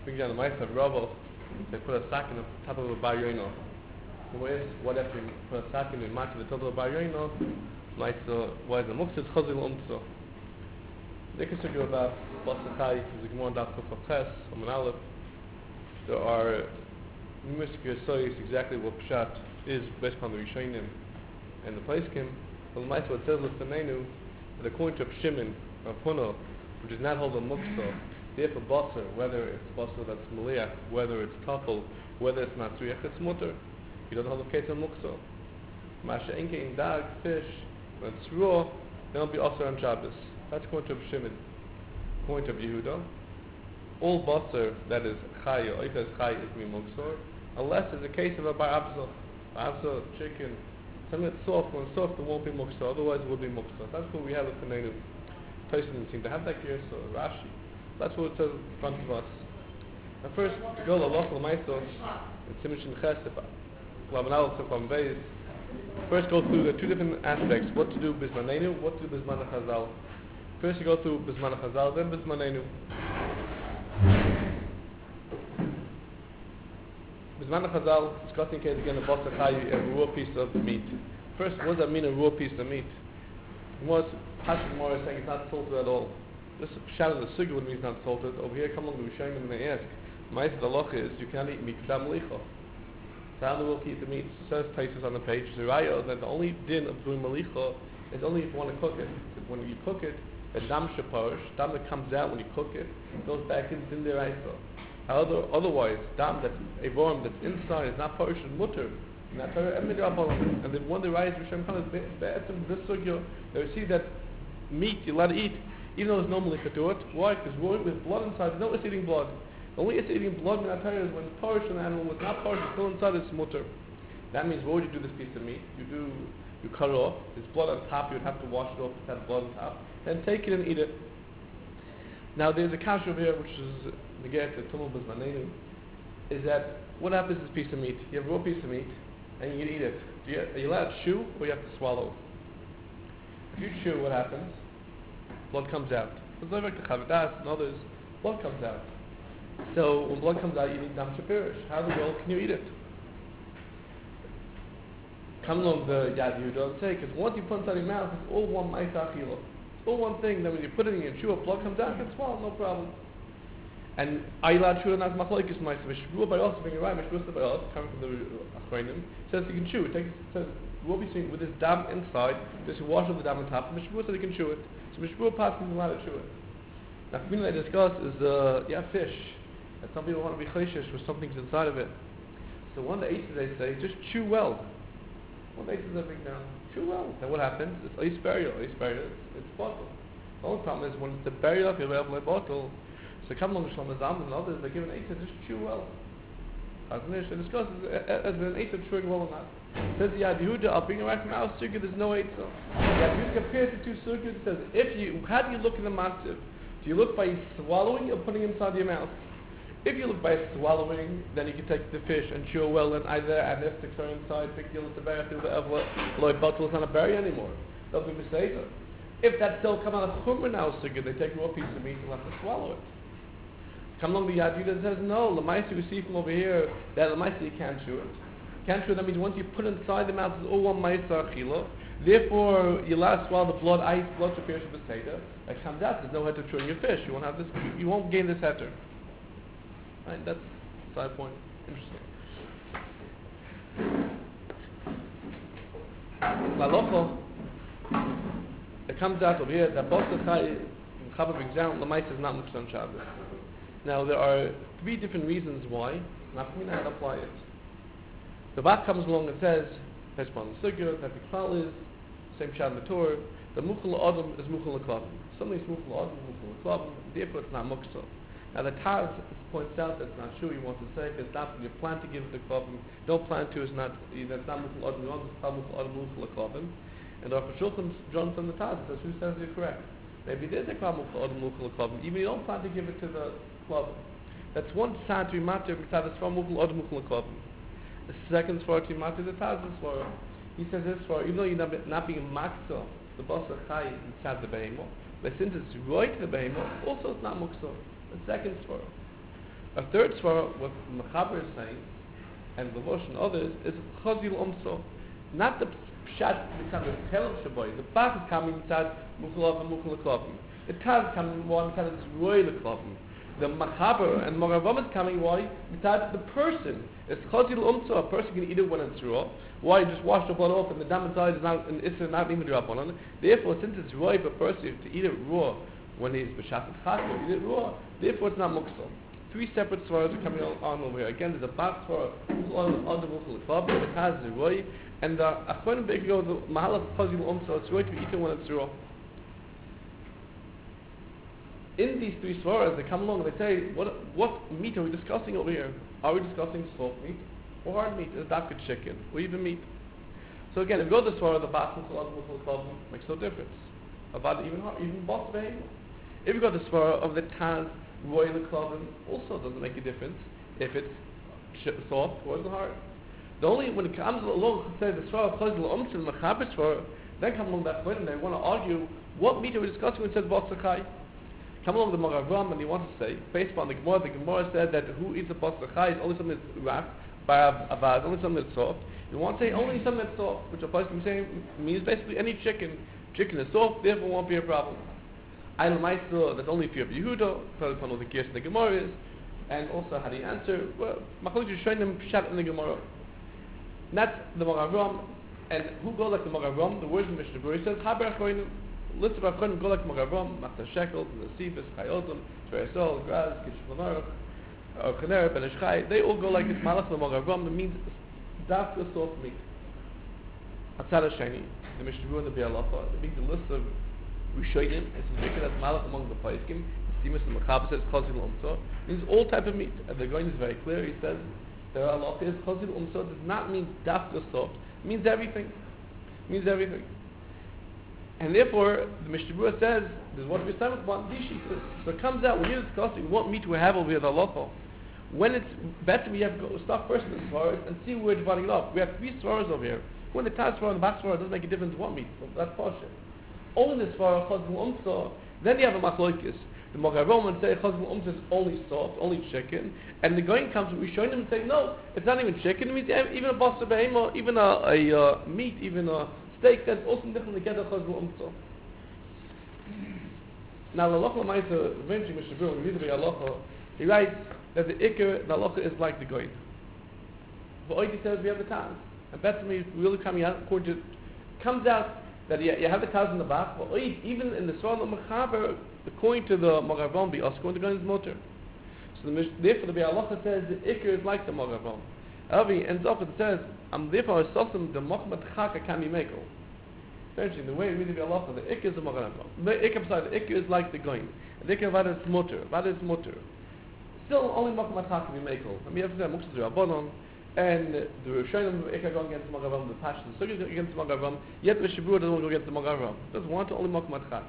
Brings down the mice of rubble. They put a sack in the top of a bar yoino. What after you put a sack in the match at the top of a bar yoino? Mice, why is the muktzah chazil umtzo? They can talk about Basachai, the Gemara Daf Kuf Ches, Omen Aleph. There are numerous Gersois exactly what Pshat is based upon the Rishonim and the Plaiskim. But the Maisa, what says L'Fanenu, that according to Pshimin, of Huno, which does not hold a muktzah, therefore Basar, whether it's Basar that's Maliach, whether it's Tafel, whether it's Matzriach, it's Mutter. He doesn't hold a case of muktzah. Masha Enke in Dag, fish, when it's raw, then it'll be Asar on Shabbos. That's according to Shimon. According to Yehuda, all basar that is chay or if it's chay is mimukzor, unless it's a case of a bar chicken, something that's soft. When it's soft, it won't be mukzor. Otherwise, it will be mukzor. That's what we have at Tanenu. Tyson didn't seem to have that here, so Rashi. That's what it says in front of us. Now, first, to go to Allah L'Maisos, it's Simishin Chesed, Lamanal Tzefam Beis. First, go through the two different aspects: what to do bismanenu, what to do bisman chazal. First you go through Bisman Chazal, then Bismanenu. Bisman Chazal, discussing case again, a Basar Chayi, a raw piece of meat. First, what does that mean, a raw piece of meat? Was Pashat Mora saying it's not salted at all. This shadow of the Sugya would mean it's not salted. Over here, come along to Rishonim and they ask, Ma'aseh Halacha is, you cannot eat meat Kedam Malicha. So how do we eat the meat? It says places on the page, Zeraya, that the only din of doing Malicha is only if you want to cook it. When you cook it, the dam shaparish, dam that comes out when you cook it, goes back into the deraisa. Otherwise, dam that's a worm that's inside is not parish and mutter. And then one deraisa Hashem comes be'etzem this sugya, they see that meat you're allowed to eat, even though there's no malika to it. Why? Because with blood inside, there's no it's eating blood. Only it's eating blood in that is when parish an animal was not parish, it's still inside, it's mutter. That means what would you do this piece of meat? You cut it off. There's blood on top. You'd have to wash it off. It has blood on top. Then take it and eat it. Now there's a kasha over here, which is the get the tumul bismanenu, is that what happens to this piece of meat? You have a raw piece of meat, and you eat it. Are you allowed to chew, or you have to swallow? If you chew, what happens? Blood comes out. It's like the chavadas and others. Blood comes out. So when blood comes out, you need dam shapirish. How the world can you eat it? Come along the Yad Yehuda and say, because once you put it inside your mouth, it's all one ma'isa achila. It's all one thing. Then when you put it in your chew, blood comes out, you can swallow, no problem. And are you allowed to chew it? Not machlokes ma'isa. Mishvua by us, being right, mishvua by us, coming from the achronim, says you can chew. It says we'll be seeing with this dam inside. Just wash off the dam on top. Mishvua says you can chew it. So mishvua passes is allowed to chew it. Now, the thing I discuss is fish. And some people want to be chayshish with something's inside of it. So one of the eights they say, just chew well. One day says everything down. Chew well. Then what happens? It's ice burial. It's bottle. The only problem is when it's a burial of your level bottle. So come along to Shlomo Zalman and others, they give an eight just chew well. As I discuss as an eight chewing well or not. Says the Yad Yehuda, I'll bring it right from our sukkah, there's no eight. Yad Yehuda compares the two sukkahs. It says, how do you look in the matziv? Do you look by swallowing or putting it inside your mouth? If you look by swallowing, then you can take the fish and chew well and either add this to inside, big deal with the berry, the bottle is not a berry anymore. They'll be mistaken. If that still come out of chumra now, they take a raw piece of meat and have to swallow it. Come along the Yad Yehuda and says, no, Lamaisi we see from over here, that Lamaisi you can't chew it. Can't chew it, that means once you put it inside the mouth, it's all one Maisa Achila. Therefore, you're allowed to swallow the blood, ice, blood to pierce the potato. That comes out, there's no heter chewing your fish. You won't have this, you won't gain this heter. Right, that's a side point. Interesting. Lalocho, it comes out over here that Basar Chai in Chabav exam, Lamais is not Muktzah on Shabbos. Now there are three different reasons why. Not for me to apply it. The Bach comes along and says, Peshman Sugya, that the Klal is, same Shad Matur, the Mukhal Adam is Mukhal Klavim. Something is Mukhal Adam, Mukhal Klavim, therefore it's not Muktzah. Now the Taz points out that's not true. He wants to say it's not when you plan to give it to Klavim. Don't plan to is not that's not Mukhal Adam. You want to tell Mukhal Adam Mukhal Klavim. And the Shulchan John from the Taz says who says you're correct. Maybe there's a Mukhal Adam Mukhal Klavim. Even you don't plan to give it to the Klavim. That's one side to be matter. Mitzad is from Mukhal Adam Mukhal Klavim. The second svara to be matter the Taz is svara. He says this svara even though you're not being maksa the Basar Chai inside the Behemo, but since it's right to the Behemo, also it's not Muktzah. The second svara. A third svara, what Mechaber is saying, and Lavosh and others, is Chazil Umso. Not the Pshat Mitzad of Kelv Shaboy. The Bach is coming Mitzad Mukhalav and Mukhalaklavim. The Taz is coming one Mitzad of Zroy Laklavim. The Machaber and Moravam is coming why? Mitzad the person. It's Chazil Umso. A person can eat it when it's raw. Why? You just wash the blood off and the dam inside is not, and it's not even drop on it. Therefore, since it's raw for a person to eat it raw when he's B'Shat Chatzor, eat it raw, therefore it's not Muksal. Three separate svaras are coming on over here. Again, there's a Bach svara, on the Mukhalaklavim, the Taz is Roy, and the Achronim Be'ikro, the Mahalach Chazil Umso, it's right to be eaten when it's raw. In these three svaras, they come along and they say, what meat are we discussing over here? Are we discussing soft meat or hard meat? Is that good chicken or even meat? So again, if you go to the svara, the Bach makes no difference. About even boss behavior. If you go to the svara of the Taz, Roy the Klavim, also doesn't make a difference if it's soft or it's hard. The only when it comes along, say the svara Chazil Umso, the Mechaber svara, then come along that point and they want to argue what meat are we discussing when it says Basachai. Come along the Moravam and he wants to say, based upon the Gemara said that who eats a Basachai is only something that's wrapped by avad, only something that's soft. You want to say only something that's soft, which a person saying means basically any chicken. Chicken is soft, therefore won't be a problem. Eil Meister, that's only for Yehuda, depending upon all the gears in the Gemara is, and also how do you answer? Well, Machlokes is showing them Pshat in the Gemara. That's the Moravam, and who go like the Moravam? The words in Mishnah Berurah says, Haber Achronim, list of Achronim go like the Moravam, Machta Shekel, Nasibis, Chayotim, Shveresol, Graz, Kishvamarach, Chaner, Ben Ishchai, they all go like this Malach the Moravam, that means Dafka soft meat. Atzad Hasheni, the Mishnah Berurah and the Bialacha, it means a list of Rishonim, it's a wicked as Malach among the Paiskim. Simus and Mechaber says Chazil Umso. Means all type of meat. And the going is very clear. He says there are lot is Chazil Umso does not mean dafka soft. It means everything. It means everything. And therefore the Mishnah Berurah says this is what we're saying about Dishi. So it comes out when you're discussing what meat we have over here the halacha. When it's better we have to start first in the svaras and see where we're dividing it up. We have three svaras over here. When the Taz svara and the Bach svara doesn't make a difference what meat. So that's partial. Only this far Chazil Umso, then you have a machlokes. The Moravam say Chazil Umso is only soft, only chicken, and the going comes we showing them and say no, it's not even chicken. It means even a basar behema, even a meat, even a steak that's also different to get a Chazil Umso. Now the halacha ma'aser eventually Mishnah Berurah we read the halacha. He writes that the ikar the halacha is like the goy. But Oiti says we have the Taz, and that's me really coming out according to comes out. That you have the Taz in the back, but even in the Svar of Mechaber, according to the Moravam, be us, according to Gaon's motor. So therefore the Bialacha says the Iker is like the Moravam. However, he ends up and says, therefore I saw some the Mochmat Chaka can be makel. Essentially, the way we read the Bialacha, the Iker is the Moravam. The Iker is like the Gaon. The Iker Vada is motor. Still only Mochmat Chaka can be makel. I mean, you have to say Muktzah Rabbanon. And the Rishonim Ikar going against the Moravam, the Pashas, the Sukkot against the Moravam, yet the Mishnah Berurah doesn't want to go against the Moravam. Doesn't want to only Mochmat Chak.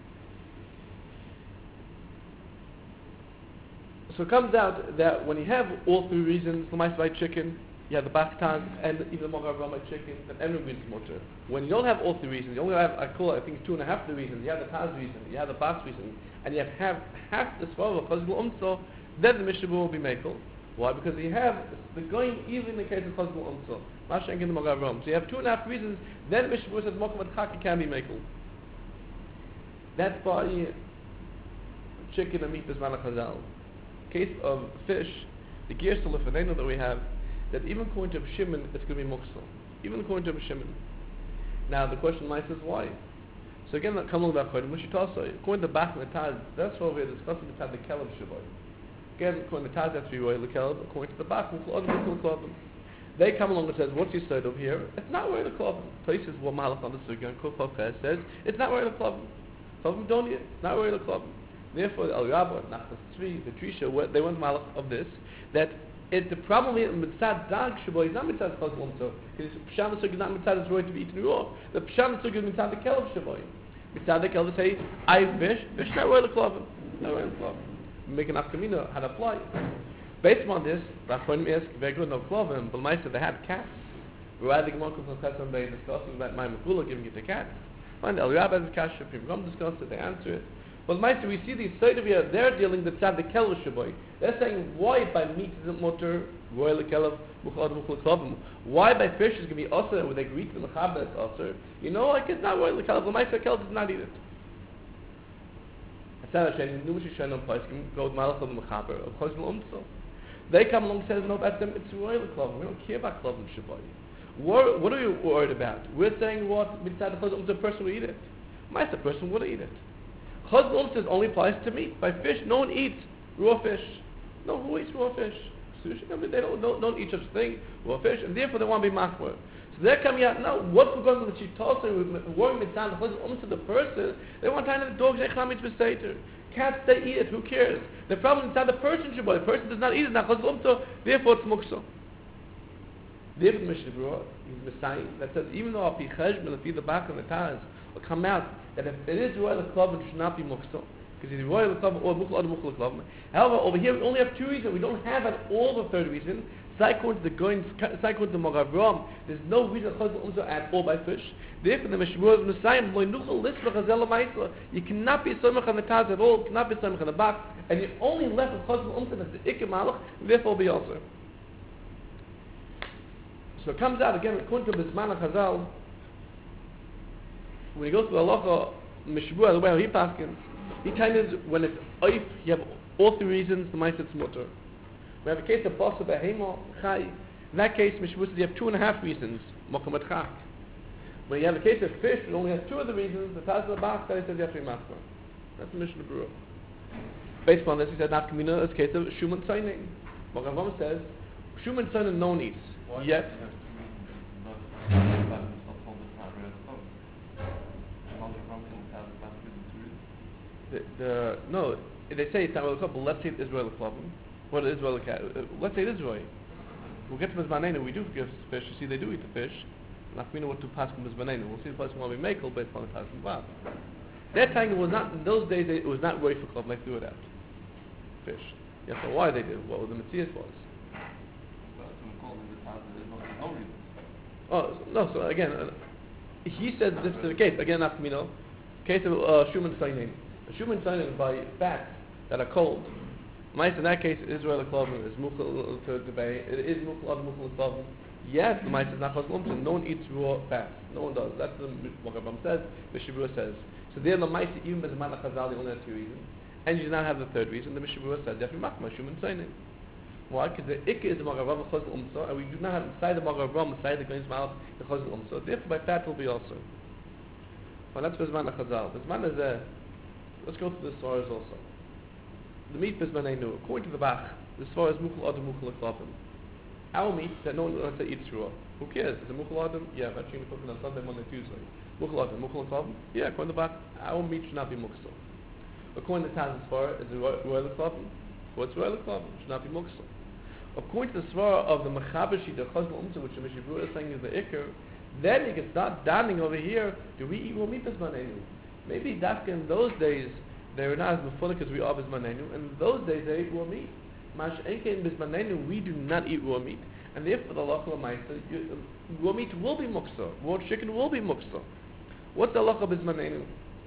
So it comes out that when you have all three reasons, the mice by chicken, you have the Bach Taz, and even the Moravam by chicken, then every reason is motor. When you don't have all three reasons, you only have, I think 2.5 the reasons, you have the Taz reason, you have the Bach reason, and you have half the Svar of Chazil Umso, then the Mishnah Berurah will be makel. Why? Because you have the going even in the case of Chazil Umso. Mashenk in the Moravam. So you have 2.5 reasons, then Mishnah Berurah says Mochmat Chaki can be makel. That's by chicken and meat is Malach Hazal. Case of fish, the gears to Lefanenu that we have, that even according to Shimon, it's going to be Muksal. Even according to Shimon. Now the question might is why? So again, come along that point. According to Bach and the Taz, that's what we're discussing the Kelab Shabbat. Again, according to the Taz, that's Roy the Kelab. According to the Bach, they come along and says, what's your side over here? It's not Roy the Kelab. Places where Mahalach on the Sugya and Kufaf says, it's not Roy the Kelab. It's not Roy the Kelab. Therefore, the Al Rabba, Nachas Tzvi, the Trisha, they went Mahalach of this, that the problem is Mitzad Dag Shaboy is not Mitzad Chazil Umso. Because Pshat Sugya is not Mitzad is Roy to be eaten raw. The Pshat Sugya is Mitzad the Kelab Shaboy. Mitzad the Kelab say, I fish not Roy the Kelab. Not Roy the Kelab. Make an afkamina how to apply. Based on this, Rachmanim ask very good no klovim, but Meister they had cats. We had the Gemara from Chesam Bay discussing about my Makula giving it to cats. Find El Rabbi has a kasha, Pim Ram discussed it, they answer it. But Meister, we see these side of here, they're dealing the tzad the kelev shaboy. They're saying why by meat isn't mutter, royal kelev, muchal muchal klavim. Why by fish is going to be usher, when they agree to the mechaber it's usher. You know, like it's not royal kelev, the Meister kelev does not eat it. They come along and say, no, that's them, it's royal klavim. We don't care about klavim shaboy. What are you worried about? We're saying what mitzad the person will eat it. Meister person would eat it. Chazal says only applies to meat. By fish, no one eats raw fish. No, who eats raw fish? Sushi. I mean, they don't eat such a thing, raw fish, and therefore they want to be machmor. So they're coming out now. What's going on with the shitasa? Worrying mitzvah chazal to the person. They want to tie the dogs. Echlam eats b'seiter. Cats they eat it. Who cares? The problem is not the person should buy. The person does not eat it. Not chazal therefore it's muksa. Therefore, the Mishnah Berurah is Messiah that says even though Api Cheshbon, if the back and the Taz will come out that if it is royal club, it should not be muksa. Because it's royal club or mukhla or mukhla club. However, over here we only have two reasons. We don't have at all the third reason. According to the Goin, according to Morav Ram, there's no reason Chazal also at all by fish. Therefore, the Mishnah Berurah is Messiah. You cannot be somech on the Taz at all. You cannot be somech on the back, and you're only left with Chazal Umsa that's the Ikkim Malach. Therefore, be also. So it comes out again according to Bisman Chazal. When you go through the halacha, Mishnah Berurah, the way how he paskins, he kind of when it's oif, you have all three reasons the ma'aser mutter. We have a case of basa behema chai. In that case, Mishnah Berurah says you have 2.5 reasons mokamat chak. When you have a case of fish, it only has 2 of the reasons. The taz of the bach that he says you have to be maskar. That's the Mishnah Berurah. Based upon this, he said nafkamina is a case of shuman tzayning. Mokavam says shuman tzayning no one eats. Yet. No, they say it's not Israel but let's say it's Israel club. What is Israel cat? Let's say it is Roy. We'll get to Mizmanenu. We do give fish. You see, they do eat the fish. We know what to pass from Mizmanenu. We'll see the place when we make based on the pass from Bab. Their time it was not in those days. It was not Roy for club. Let's do it out. Fish. Yes, so why they did? What the Matthias was. Oh no! So again, he said this is the case. Again, after me, no case of Shuman Sainin. Shuman Sainin by fats that are cold. Mice in that case, Israel Klavim is mukhal to debate. It is mukhal Klavim. Yes, the mice is not chazal. No one eats raw fats. No one does. That's what the Rambam says. The Mishnah Berurah says. So there, the mice even by the man chazal, they only have 2 reasons, and you do not have the third reason. The Mishnah Berurah says definitely makma Shuman Sainin. Why? Because the ikka is the Magav Chazal Umsa, and we do not have inside the Magav inside the Goin's mouth the Chazal Umsa. Therefore, by fat will be also. Well, that's Bisman Chazal. Bisman is let's go to the Svaras also. The meat Bisman Einu. According to the Bach, the Svaras is Mukhal Adam Mukhal Klavim. Our meat that no one wants to eat raw. Who cares? Is it Mukhal Adam? Yeah, but actually cooking on Sunday, Monday, Tuesday. Mukhal Adam, Mukhal Klavim? Yeah, according to the Bach, our meat should not be Mukhsal. According to the Taz Svar, is it Royal Klavim? What's Royal Klavim? Should not be Mukhsal. According to the svara of the Mechabashi, the Chazal Umsa, which the Mishnah Berurah is saying is the Iker, then you can start dancing over here. Do we eat raw meat Bismanenu? Maybe Dafka in those days they were not as mufulak as we are Bismanenu, and in those days they ate raw meat. Mash Enke in Bismanenu, we do not eat raw meat, and therefore the Lachal Maisa, raw meat will be muksa, raw chicken will be muksa. What's the Lachal Bismanenu?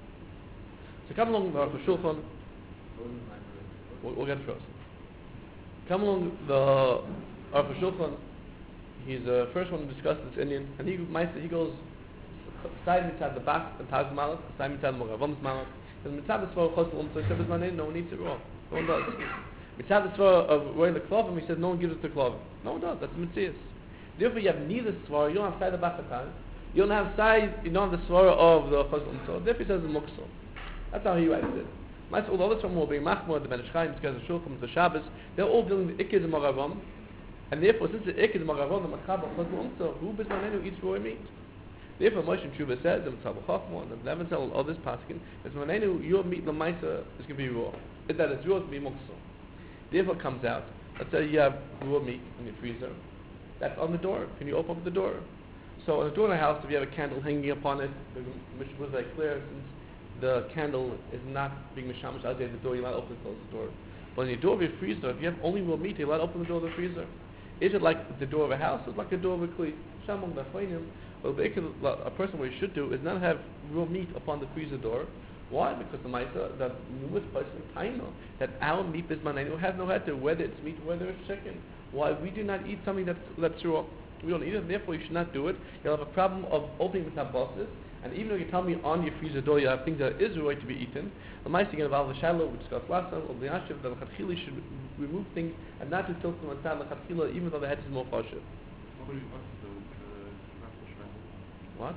So come along the Aruch Shulchan. We'll get it first. Come along the Aruch Shulchan. He's the first one to discuss this Indian, and he goes side mitzad the back and Taz Malach, side mitzad the Moravam's Malach. And mitzad the Svar Chosel Umsa, except his name, no one eats it raw. No one does. Mitzad the Svar of wearing the Klavim, he says no one gives it to Klavim. No one does. That's Mitzvah. Therefore, you have neither Svar. You don't have side the back of Taz. You don't have side. You don't have the Svar of the Chosel Umsa. Therefore, he says the Muksal. That's how he writes it. All the others from will be Machmor, the Ben Ishchaim, the Shulchan, the Shabbos. They're all dealing with Ikkiz and Moravam. And therefore, since the Ikkiz and Moravam, the Machaber, Chosel Umsa, who Bismanenu eats raw meat? Therefore, Moshe Tshuva says, the Mitzvah Chachma, the Levenzel, and others paskin, Bismanenu, your meat, the Maisa, is going to be raw. It's that it's yours to be Muksal. Therefore, it comes out. Let's say you have raw meat in your freezer. That's on the door. Can you open up the door? So, on the door of the house, if you have a candle hanging upon it, the Mishnah was very clear, since the candle is not being mishamish outside the door, you're allowed to open and close the door. But on your door of your freezer, if you have only raw meat, you're allowed to open the door of the freezer. Is it like the door of a house? Or like the door of a kli? Well, a person what he should do is not have raw meat upon the freezer door, Why? Because the Maisa, the numerous places in Taino, that our meat is manenu has no heter, whether it's meat, whether it's chicken. Why? We do not eat something that's raw. We don't eat it, therefore you should not do it. You'll have a problem of opening the tabosses, and even though you tell me on your freezer door you have things that is right to be eaten, the Maisa can involve the shallow, we discussed last time, or the Yashiv, that the Chatchila should remove things and not to tilt them on the Chatchila, even though the head is more chashiv. What?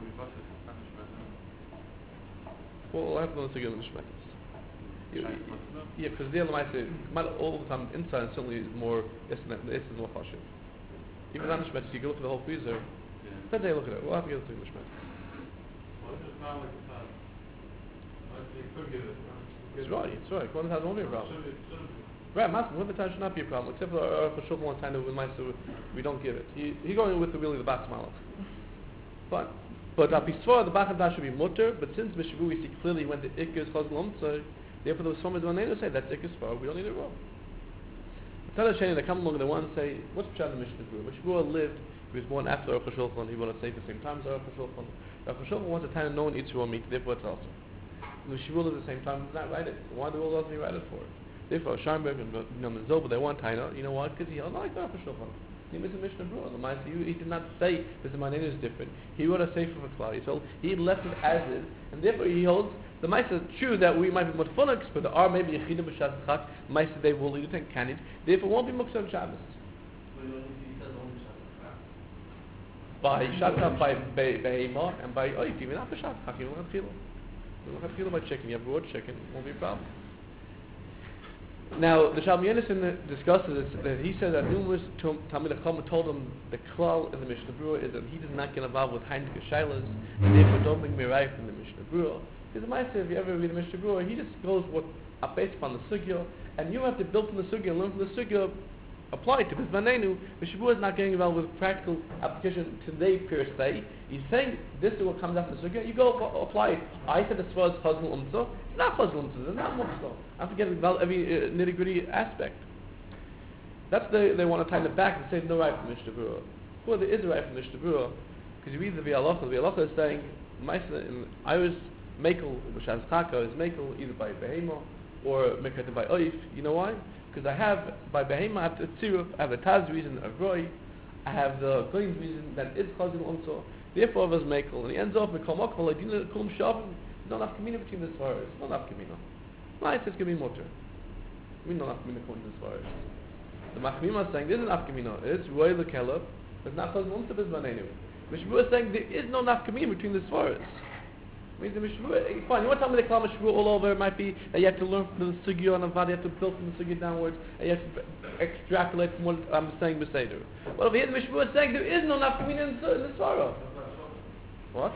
Well, I have to give them the shmetas. Yeah, because the other might say, all the time inside certainly is more, this is more chashiv. Even on the shmetas, you go look at the whole freezer, then they look at it. We'll have to give it to the shmetas. Well, it's not like the time. You could get it. It's right. One has won't be a problem. It should be. Right, Master, one time should not be a problem, except for Shulchan one time with Maisa, we don't give it. He going with the Bas Malach. Fine. But Apisvara, the Bachadash should be mutter, but since Mishavu we see clearly when the Iker is Chazal Umtzah, therefore the Sfar Manenu say that's Iker Sfar, we don't need it raw. The Tzad Hasheni, they come along and they want to say, what's Pshat in Mishnah Berurah? Mishnah lived, he was born after Aruch HaShulchan, he wanted to say at the same time as Aruch HaShulchan. Aruch HaShulchan wants a time no one eats raw meat, therefore it's also. Mishnah lived at the same time, does not write it. Why do all doesn't he write it for? Therefore, Scheinberg and Menzoba, they want Taina, you know why? Because he held like Aruch HaShulchan. He was a Mishnah Berurah. He did not say that the Manenu is different. He wrote a sefer for Klal Yisrael. He left it as is, and therefore he holds the Maisa. True that we might be mutfuniks, but there are maybe Yechidim b'Shas Chak. Maisa they will eat it and can eat. Therefore, won't be Muktzah on Shabbos. By Shatzah, by Behema, and by Oif, even after Shatzah Chak, you don't have Chilo. You don't have Chilo by chicken. You have raw chicken. It won't be a problem. Now, the Shalom Yenison discusses that he said that numerous Talmid Chacham told him the klal in the Mishnah Berurah is that he does not get involved with Heinrich Shailas, and therefore don't bring Mirai from the Mishnah Berurah. Because the Maisa, if you ever read the Mishnah Berurah, he just goes based upon the Sugya, and you have to build from the Sugya, learn from the Sugya, apply it to Bizmanenu. Mishnah Berurah is not getting involved with practical application today per se. He's saying this is what comes after the Sugya, you go apply it. I said as far as Chazal Umtzah, it's not Chazal Umtzah, it's not Muktzah. I'm forgetting about every nitty-gritty aspect. That's they want to tie it back and say no right from Mishnah Berurah. Well, there is a right from Mishnah Berurah, because you read the V'alacha is saying, I was Mekel, B'Shas Chaka is Mekel, either by Behema or Mekel by Oif. You know why? Because I have, by Behema, I have the Tziruf, I have the Taz reason of Roy, I have the Kohen reason that is Chazal Umtzah, therefore I was Mekel. And he ends off with Kol Mokol, I didn't Kum Shavim, there's no nafkamina between the svaras, no nafkamina. Nice, it's going to be mutter. We know nafkamina according to the svaras. The Machmima is saying there's an nafkamina, it's Roy Lekelab, but not Chazal Umtzah Bizmanenu. Mishmur is saying there is no nafkamina between the svaras. Means the Mishmur, fine, you want to tell me the Klal Mishmur all over, it might be that you have to learn from the Sugya on the Vadi, you have to build from the Sugya downwards, and you have to extrapolate from what I'm saying Beseder. But over here the Mishmur is saying there is no nafkamina in the Svara. What?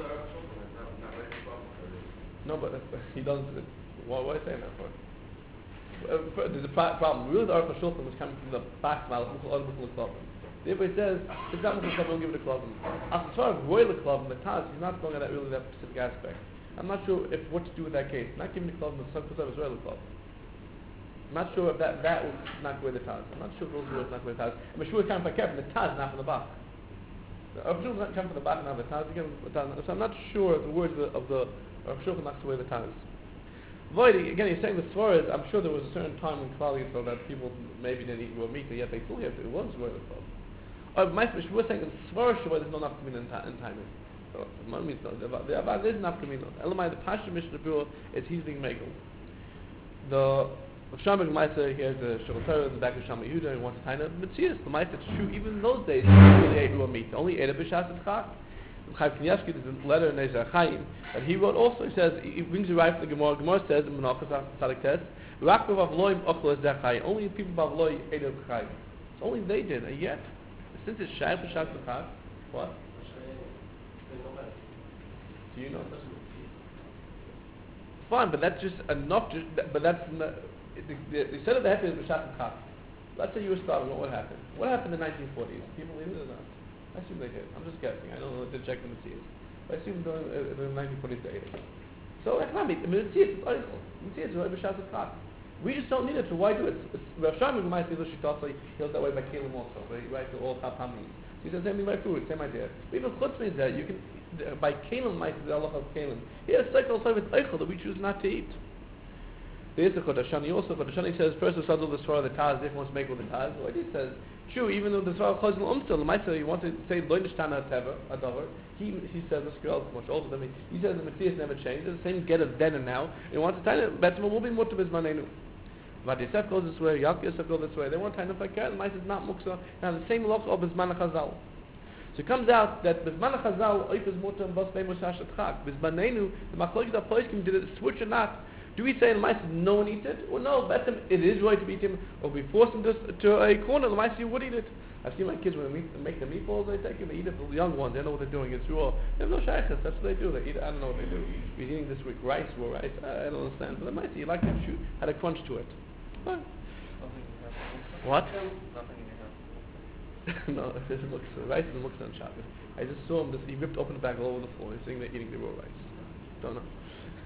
No, but he doesn't. Why are you saying that for? There's a problem. Really, the Aruch HaShulchan was coming from the back of the therefore he says, it's not Mukul Klavim, give it a Klavim. As far as Roy the Klavim, the Taz, he's not going at that specific aspect. I'm not sure if what to do with that case. Not giving the Klavim, but some Kusav is Roy the Klavim. I'm not sure if that will not go with the Taz. I'm not sure if those words not go with the Taz. I'm sure it's coming from the Taz, not from the back. The Aruch HaShulchan doesn't come from the back, not from the Taz. So I'm not sure if the words of the Aruch HaShulchan knocks away the Taz. Void, again, he's saying the Svaras, I'm sure there was a certain time in Klal Yisrael that people maybe didn't eat raw meat, yet they still have it. It was Roy the Klavim. My we're saying that Svarah Shavah there's no nafkamina in timing. So the means no. The Avad is nafkamina. Elamai the Pasha Mishnah Berurah is he's being megal. The Shamar Maisa here the Shulchan Torah in the back of Shammai Yehuda and wants to tie up Mitzias. The Maisa it's true even in those days they really ate raw meat. Only ate a b'shas tzchak. Chaim Kanievsky there's a letter in Nezer Chaim that he wrote also. He says he brings a right from the Gemara. Gemara says in Menachos Tzadik Tes Rak b'Avloim ochel es zechai. Only people b'Avloi ate a b'chai. So only they did. And yet. Since it's Shai B'Shas B'Chag, what? Do you know? Fine, but that's just enough. But that's the set of the head is B'Shas B'Chag. Let's say you were starting. What would happen? What happened in the 1940s? People believe it or not? I assume they did. I'm just guessing. I don't know. Didn't check the Mitzvahs. But I assume in the 1940s they ate it. So I mean, Mitzvahs is Oichel. Mitzvahs is B'Shas B'Chag. We just don't need it, so why do it? Rav Shlomo might say, he'll that way by Kalim also, right? To all Chapamim. He says, same thing by food, same idea. But even Chutz means that you can, by Kalim, might say the Allah of Kalim. Here's cycle of Eichel that we choose not to eat. There is the Chodashani also. Chodashani says, first of all, the Surah, the Taz, if he wants to make with the Taz. Well, he says, true, even though the Surah Chazal Umstil, the Maisa, you want to say, Loinishtana Teva, Adavar, he says, this girl is much older than me, he says the Matthias never changed, it's the same get of then and now, and he wants to tell you, Betzma will be Mutter Bizmanenu. But Yosef goes this way, Yaakov Yosef goes this way, they want to tell you, like that, the Maisa is not Muksa, and the same look of Bizman Chazal. So it comes out that Bizman Chazal, Oif is Mutter, and Bas Beimu Shashat Chak. Bizmanenu, the Machlokes HaPoskim did it, switch or not. Do we say in the mice no one eats it? Or no, bet him it is right to eat him, or we force him to a corner, the mice you would eat it. I've seen my kids when they make the meatballs, they take it, they eat it for the young ones, they know what they're doing, it's raw. They have no shaykhs, that's what they do, they eat it, I don't know what they do. We're eating this week rice, raw rice, I don't understand. But the mice, you like to shoot, had a crunch to it. What? What? Nothing in your house. No, it looks, rice is looks on Shabbos. I just saw him, he ripped open the bag all over the floor, he's sitting there eating the raw rice. Don't know.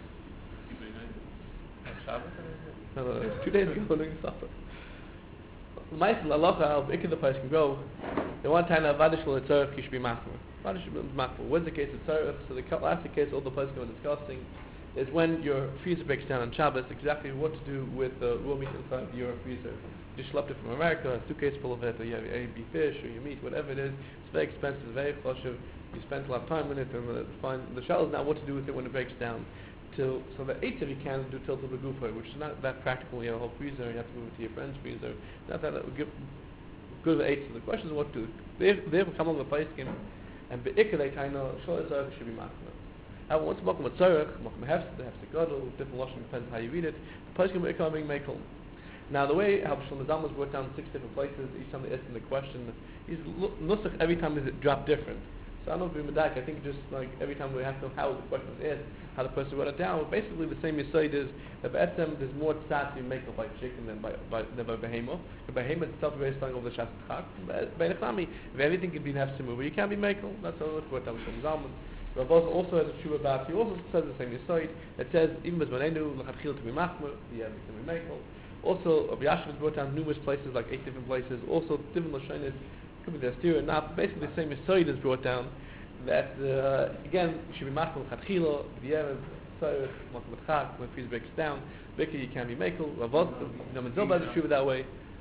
No, 2 days ago doing supper. Ma'aseh lalacha how big the place can go. They want to tell vadish l'tzarich you should be machmer. Vadish should be machmer. What's the case of tzarich? So the classic case all the place are discussing is when your freezer breaks down on Shabbos. Exactly what to do with the raw meat inside your freezer. You schlepped it from America, a suitcase full of it, or you have A and B fish, or your meat, whatever it is. It's very expensive, very choshev. You spent a lot of time in it, and the shell is now what to do with it when it breaks down. So the eighth you can do tilt of the gufa, which is not that practical. You have a whole freezer, you have to move it to your friend's freezer. Not that good of eighth. So the question is what to do. They have come on the place game, and be'ikar they kind of show it should be machmer. However, once makom a tzarech, makom a hefsed, gadol, different lashon depends how you read it. The place can be'ikar being mekel. Now the way how Shlomo Zalman was brought down 6 different places, each time they asked him the question, he's nusach every time is it dropped different. So I don't know if we're I think just like every time we have to know how the question is, how the person wrote it down. Well, basically the same Yesod is that B'etzem there's more tzat you make by chicken than by behemoth. The behemoth itself is very strong over the Shas Chak. By Nechami, if everything can be nefsim, you can't be makel. That's all it's brought down from Zalman. Rav Oz also has a tshuva about. He also says the same Yesod that says even with Manenu l'chadchil to be machmer, yeah, we can be makel. Also, Rabbi Yashiv has brought down numerous places, like 8 different places. Also, different lashonis. Could be the steer or not. Basically, the same Yesod is brought down. That again should be machmel chatchila v'yerev tzarich makom b'chak when freezer breaks down. Vikki you can be mekel. Ravos the Menzilba has a tshuva that way.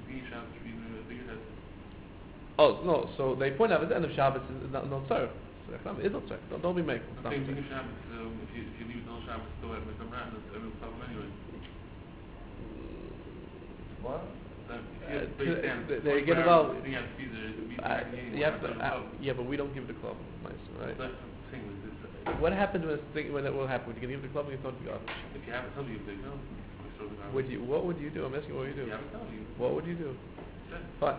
Oh no, so they point out at the end of Shabbos is no tzarich. So it's not tzarich. Don't be mekel. Okay, if you leave it on Shabbos, still have to come around. Every problem anyway. What? They get involved. Yeah, but we don't give the club, right? That's the thing with this. What happens when it will happen? Would you give the club and you throw the garbage? If you haven't told me, you say no. What would you do? I'm asking what would you do? You haven't told me. What would you do? Yeah. Fine.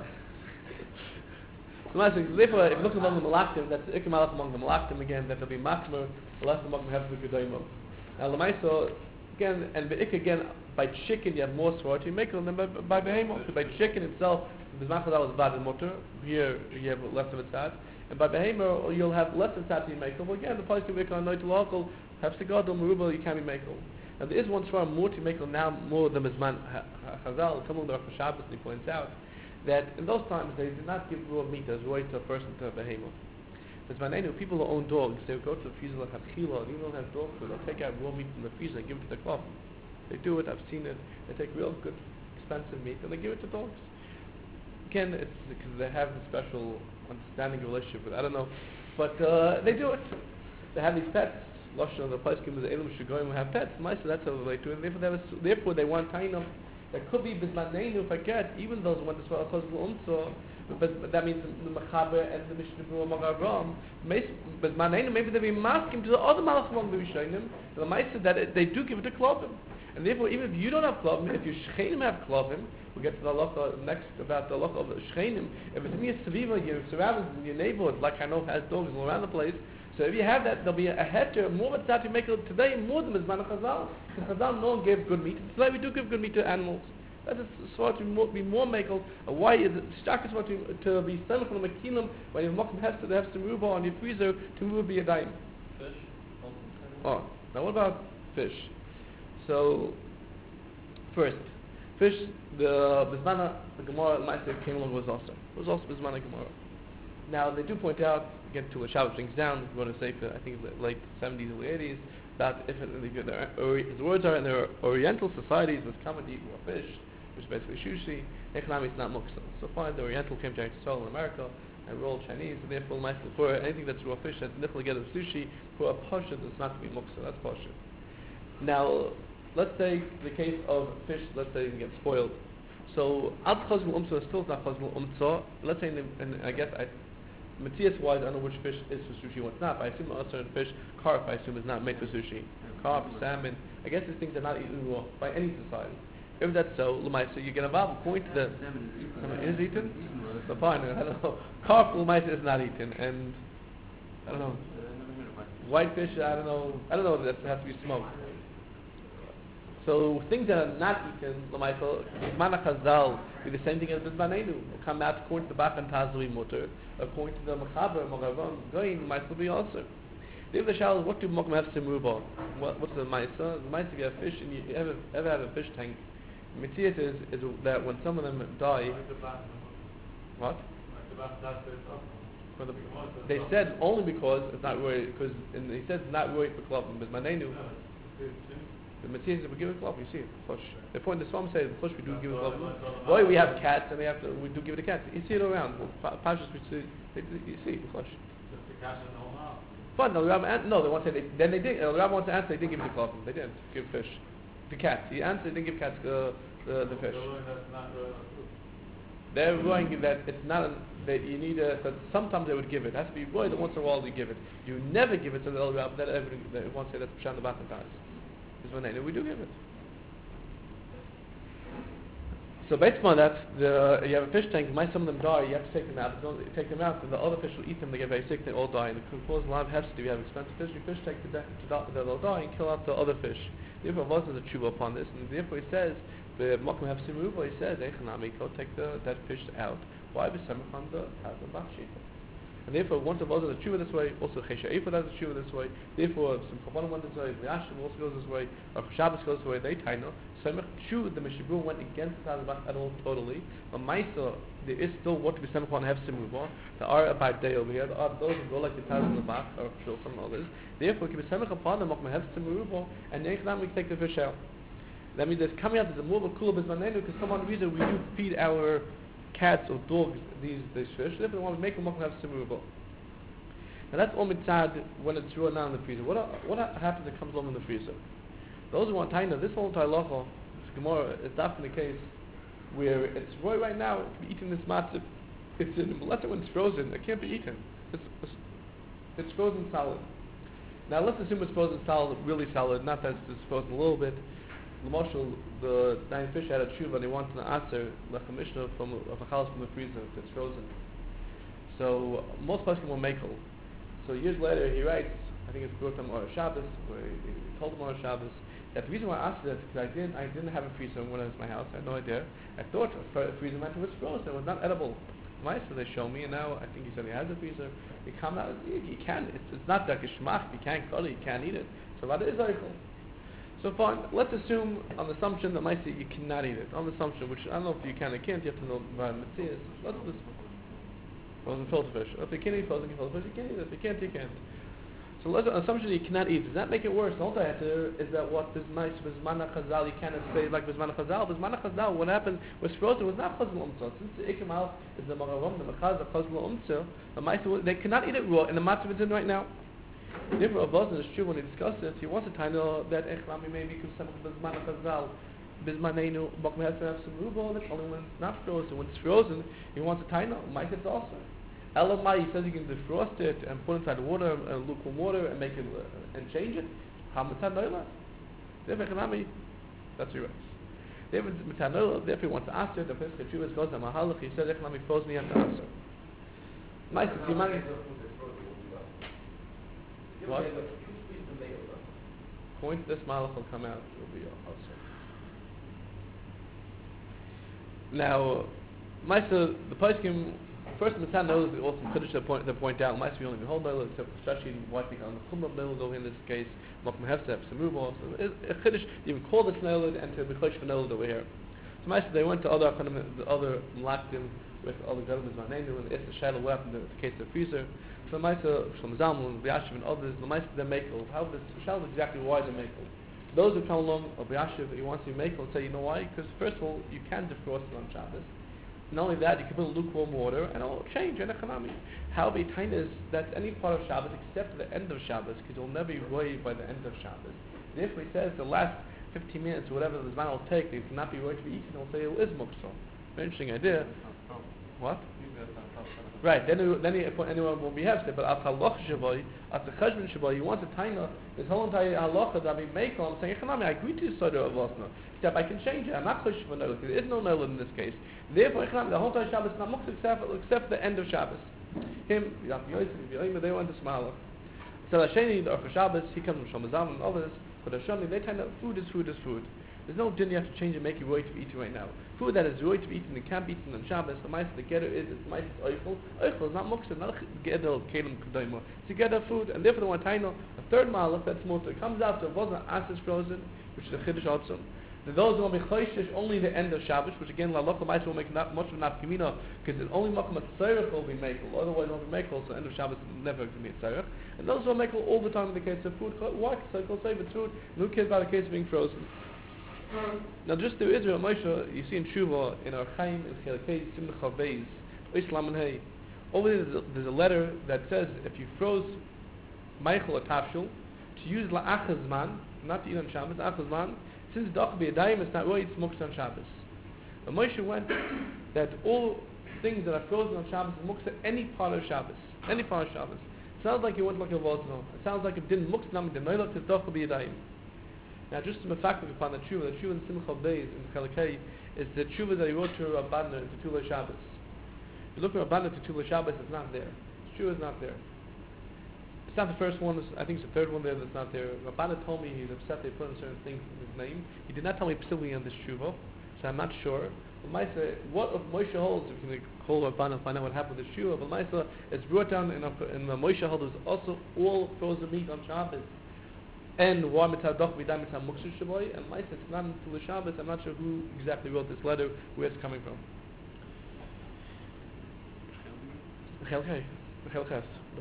So therefore, if you look among the malachtim, that's the ikam among the malachtim again, that there'll be machmer, the less among them have to be gedoymah. Now the Lamaisa, again, and the again, by chicken you have more sword, you make them than by behemoth. By chicken itself, the Zmachadal is bad and mutter, here you have less of a tzad, and by behemoth you'll have less of a tzad to be makel. But again, the place to make on noit local, have segadol, merubal, you can't be makel. Now there is one sword more to makel now, more than Mizman Chazal, some of the Rosh Hashanah, he points out, that in those times they did not give raw meat as right to a person to a behemoth. Because people who own dogs, they would go to the freezer like Hatchila, and even though they have dog food, they'll take out raw meat from the freezer and give it to the club. They do it, I've seen it. They take real good, expensive meat and they give it to dogs. Again, it's because they have a special understanding relationship with it. I don't know. But they do it. They have these pets. Lashon, the place gives the Elam Shagoyim have pets. That's how they do it. Therefore, they want Tainam. That could be Bizmanenu, if I get, even those who want to swallow Chazal Umso, but that means the Mechaber and the Mishnah Berurah Magaram. Bizmanenu, maybe they'll be masking to the other Malach among the Rishonim, the Maisa that they do give it to Klovim. And therefore, even if you don't have Klovim, if your Shchenim have Klovim, we'll get to the halacha next about the halacha of Shchenim. If it's in your Saviva, your surroundings, in your neighborhood, like I know has dogs all around the place, so if you have that, there'll be a heter, more of that you make it today, more than Mizman Chazal. Because Chazal no one gave good meat. Today we do give good meat to animals. That is sort to be more makel. Why is it starkest to be semich on the makilim when you mock has to have some ruba on your freezer to move be a dime? Fish? Oh, now what about fish? So, first, Fish, the Bismana, the Gemara, Maaseh came along was also. It was also Bismana Gemara. Now, they do point out, again, to the Shabbos brings down, if you want to say, I think it's late 70s, early 80s, that if the words are in their Oriental societies, it's common to eat raw fish, which is basically sushi, economy is not muksa. So fine, the Oriental came to Israel in America, and we're all Chinese, and therefore, for anything that's raw fish, that's nichel get of sushi, for a pasha, it's not to be muksa, that's pasha. Now, let's take the case of fish, let's say it gets spoiled. So, ad chazmul umtzah is still not chazmul umtzah. Let's say, and I guess, Matthias wise, I don't know which fish is for sushi, what's not, but I assume a certain fish, carp, I assume is not made for sushi. Carp, salmon, I guess these things are not eaten raw by any society. If that's so, Lamaisa, you get involved, point to the... Salmon is eaten? So fine, I don't know. Carp, Lamaisa is not eaten, and, I don't know. Whitefish, I don't know if that has to be smoked. So things that are not eaten, Lamaisa, Mana Chazal, be the same thing as Bismanenu. Will come out according to the Bach and Tazui Mutter, according to the Mechaber, Mogavan, Goyin, Lamaisa will be also. The other shal is, what do Mokum have Simruba? What's the Maisa? The Maisa, if you have fish, and you ever have a fish tank, Mitzvah is that when some of them die, what? They said only because it's not worried, because he says it's not worried for clubbing, but Manenu, the Mitzvah is we give it club, you see it, push. The point the Psalm says, push we do give it club. Boy, we have cats and we do give it to cats. You see it around. Pashas we see, you see it, push. Fine, no, they want to say, then they did, the rabbi wants to answer, they did give it to club, they didn't give fish. The cats. He answered, they didn't give cats the fish. They're going that it's not that you need that sometimes they would give it. It has to be boy that once in a while they give it. You never give it to the elder rabbi. That won't say that's Pshan the Batan ties. Is when we do give it. So based on that, you have a fish tank. Some of them die. You have to take them out. Don't take them out, and the other fish will eat them. They get very sick. They all die. And it can cause a lot of hefsty. You have expensive fish. Your fish tank they'll die and kill out the other fish. Therefore, wasn't a tshuva upon this, and therefore he says the Mokum have Simuva. He says Echanami, go take that fish out. Why be Semachan the Hazan Bachshita? And therefore, once of us is a tshuva this way, also Chesha Ephod has a tshuva this way. Therefore, some Chavanim went this way. The Ashim also goes this way. Or Shabbos goes this way. They taino. Semach tshuva the Mishabur went against the Hazan Bach at all totally. But Maisa, there is still what to be Semachan have Simuva. There are about day over here. There are those who go like the Taz in the Bach or Shulchan and others. Therefore, keep a Semach upon them. Mokum have Simuva, and then we take the fish out. That means there's coming out as a more kula bismanenu because some other reason we do feed our cats or dogs these fish. Therefore, we want to make them have simurable. Now that's all mitzad when it's raw now in the freezer. What happens if it comes along in the freezer? Those who want taina, this whole tailocha, this gemara, is often the case where it's raw right now. It can be eaten this matzah. It's in unless when it's frozen, it can't be eaten. It's frozen solid. Now let's assume it's frozen solid, really solid, not that it's frozen a little bit. L'moshel, the nine fish had a tshuva and they wanted an answer like a mishnah of a chalas from the freezer if it's frozen. So most places will makel. So years later he writes, I think it's brought him or Shabbos, where he told him on Shabbos that the reason why I asked that is because I didn't have a freezer when I was in my house. I had no idea. I thought a freezer meant it was frozen. It was not edible. So they show me, and now I think he said he has a freezer. He come out, you can. It's not like a shmach. You can't cut it. You can't eat it. So that is eichel. So fine, let's assume on the assumption that might say you cannot eat it. On the assumption, which I don't know if you can or can't, you have to know about Matthias. Let's just frozen filter fish. If you can't eat frozen filter fish, you can't eat it. If you can't, you can't. So let's assumption you cannot eat. Does that make it worse? The whole answer is that what is nice Bismana Chazal, you cannot say like Bismana Chazal. Bismana Chazal, what happened was frozen was not Chazal Umtzah. Since the Ikemal is the Maravam, the Mechaz, the Chazal Umtzah, they cannot eat it raw in the matzah it's in right now. Therefore, Abazan is true when he discussed this. He wants to know that Echlami maybe because some of Bismana Chazal, Bismanenu, Mokum has to have some rubo, that's only when it's not frozen. When it's frozen, he wants to know, might it's also. Elamai, he says you can defrost it and put inside water, lukewarm water, and make it, and change it. Hamatzad Noila. Therefore, Echlami, that's your rights. Therefore, he wants to answer, the Pesach Chuvas goes to Mahalach, he says Echlami frozen, you have to answer. Nice to see money. What? Point this malach will come out. It will be also. Now, Maisa, the poskim first Mitzvah knows they also Kiddush to point out. Maisa we only behold Nola, especially wiping on the Chumrah Nola over in this case. Mokum Hefsep Samrubo. So a Kiddush even call this Nola and to be Chosh for Nola over here. So they went to other Malaktim with other governments, and it's the shadow weapon, the case of the freezer. So Shlomo Zalman, Yashiv, and others, they're makel. How this Shal is exactly why they're makel. Those who come along, or Yashiv, he wants to be makel, say, you know why? Because first of all, you can defrost it on Shabbos. Not only that, you can put in lukewarm water, and it'll change in economy. How be is that's any part of Shabbos except the end of Shabbos, because you'll never be roy by the end of Shabbos. Therefore, he says the last 15 minutes, or whatever the Zman will take, they cannot be roy to be eaten. He'll say it is mukso. Very interesting idea. What? Right, then anyone will be hefsed, but as halach shaboy, as the cheshbon shaboy, you want to taina, this whole entire halacha that we make on saying, I agree to you, Soder of Osna, except I can change it, I'm not chosh for nola, there is no nola in this case. Therefore, the whole entire Shabbos is not muktzah except the end of Shabbos. Him, Yosef Yosef, they went to Smalach. So Hasheni, the Orcha Shabbos, he comes from Shlomo Zalman and others, but Hashemi, they tell food is food is food. There's no din you have to change and make it right to be eaten right now. Food that is right to be eaten and can't be eaten on Shabbos, the mice the getter is, it's mice oichel. Oichel is not muktzah, not getter kelim kedaima. It's a getter food, and therefore the one taino, a third malach that's mutter comes after it wasn't ashes frozen, which is a chiddush also. And those will be choishish only the end of Shabbos, which again la locha mice will make not much of an afkamina, because it's only makom a tzarech will be makel, otherwise it won't be makel. So end of Shabbos is never going to be a tzarech. And those will makel all the time in the case of food. Why? So it's say it's food. Who cares about the case of being frozen? Now, just to Israel, Moshe, you see in Shuvah, in our Chaim, in Chelkei, Simcha Beis, Islam and Hay, over there's a letter that says if you froze Michael or Tafshul, to use La'achazman, not to eat on Shabbos, Achazman, since the Achab Yadayim is not right, it's Muktzah on Shabbos. But Moshe went that all things that are frozen on Shabbos is Muktzah any part of Shabbos. Any part of Shabbos. It sounds like he went like a Vosno. It sounds like it didn't Muktzah Nam, the Noilot is Achab Yadayim. Now, just to mefaktik upon the tshuva in Simcha Beis in Chelkei is the tshuva that he wrote to Rabbanah in Tetula Shabbos. You look at Rabbanah Tetula Shabbos, it's not there. The tshuva is not there. It's not the first one. I think it's the third one there that's not there. Rabbanah told me he's upset they put a certain thing in his name. He did not tell me specifically on this tshuva, so I'm not sure. But Maisa, what if Moshe holds? We can call Rabbanah and find out what happened with the tshuva. But Maisa, it's brought down in the Moshe holds also all frozen meat on Shabbos. And why mitzadoch v'day mitzad muktzah shaboy, and Maisa it's not until the Shabbos. I'm not sure who exactly wrote this letter, where it's coming from. Chelkei, Chelkes.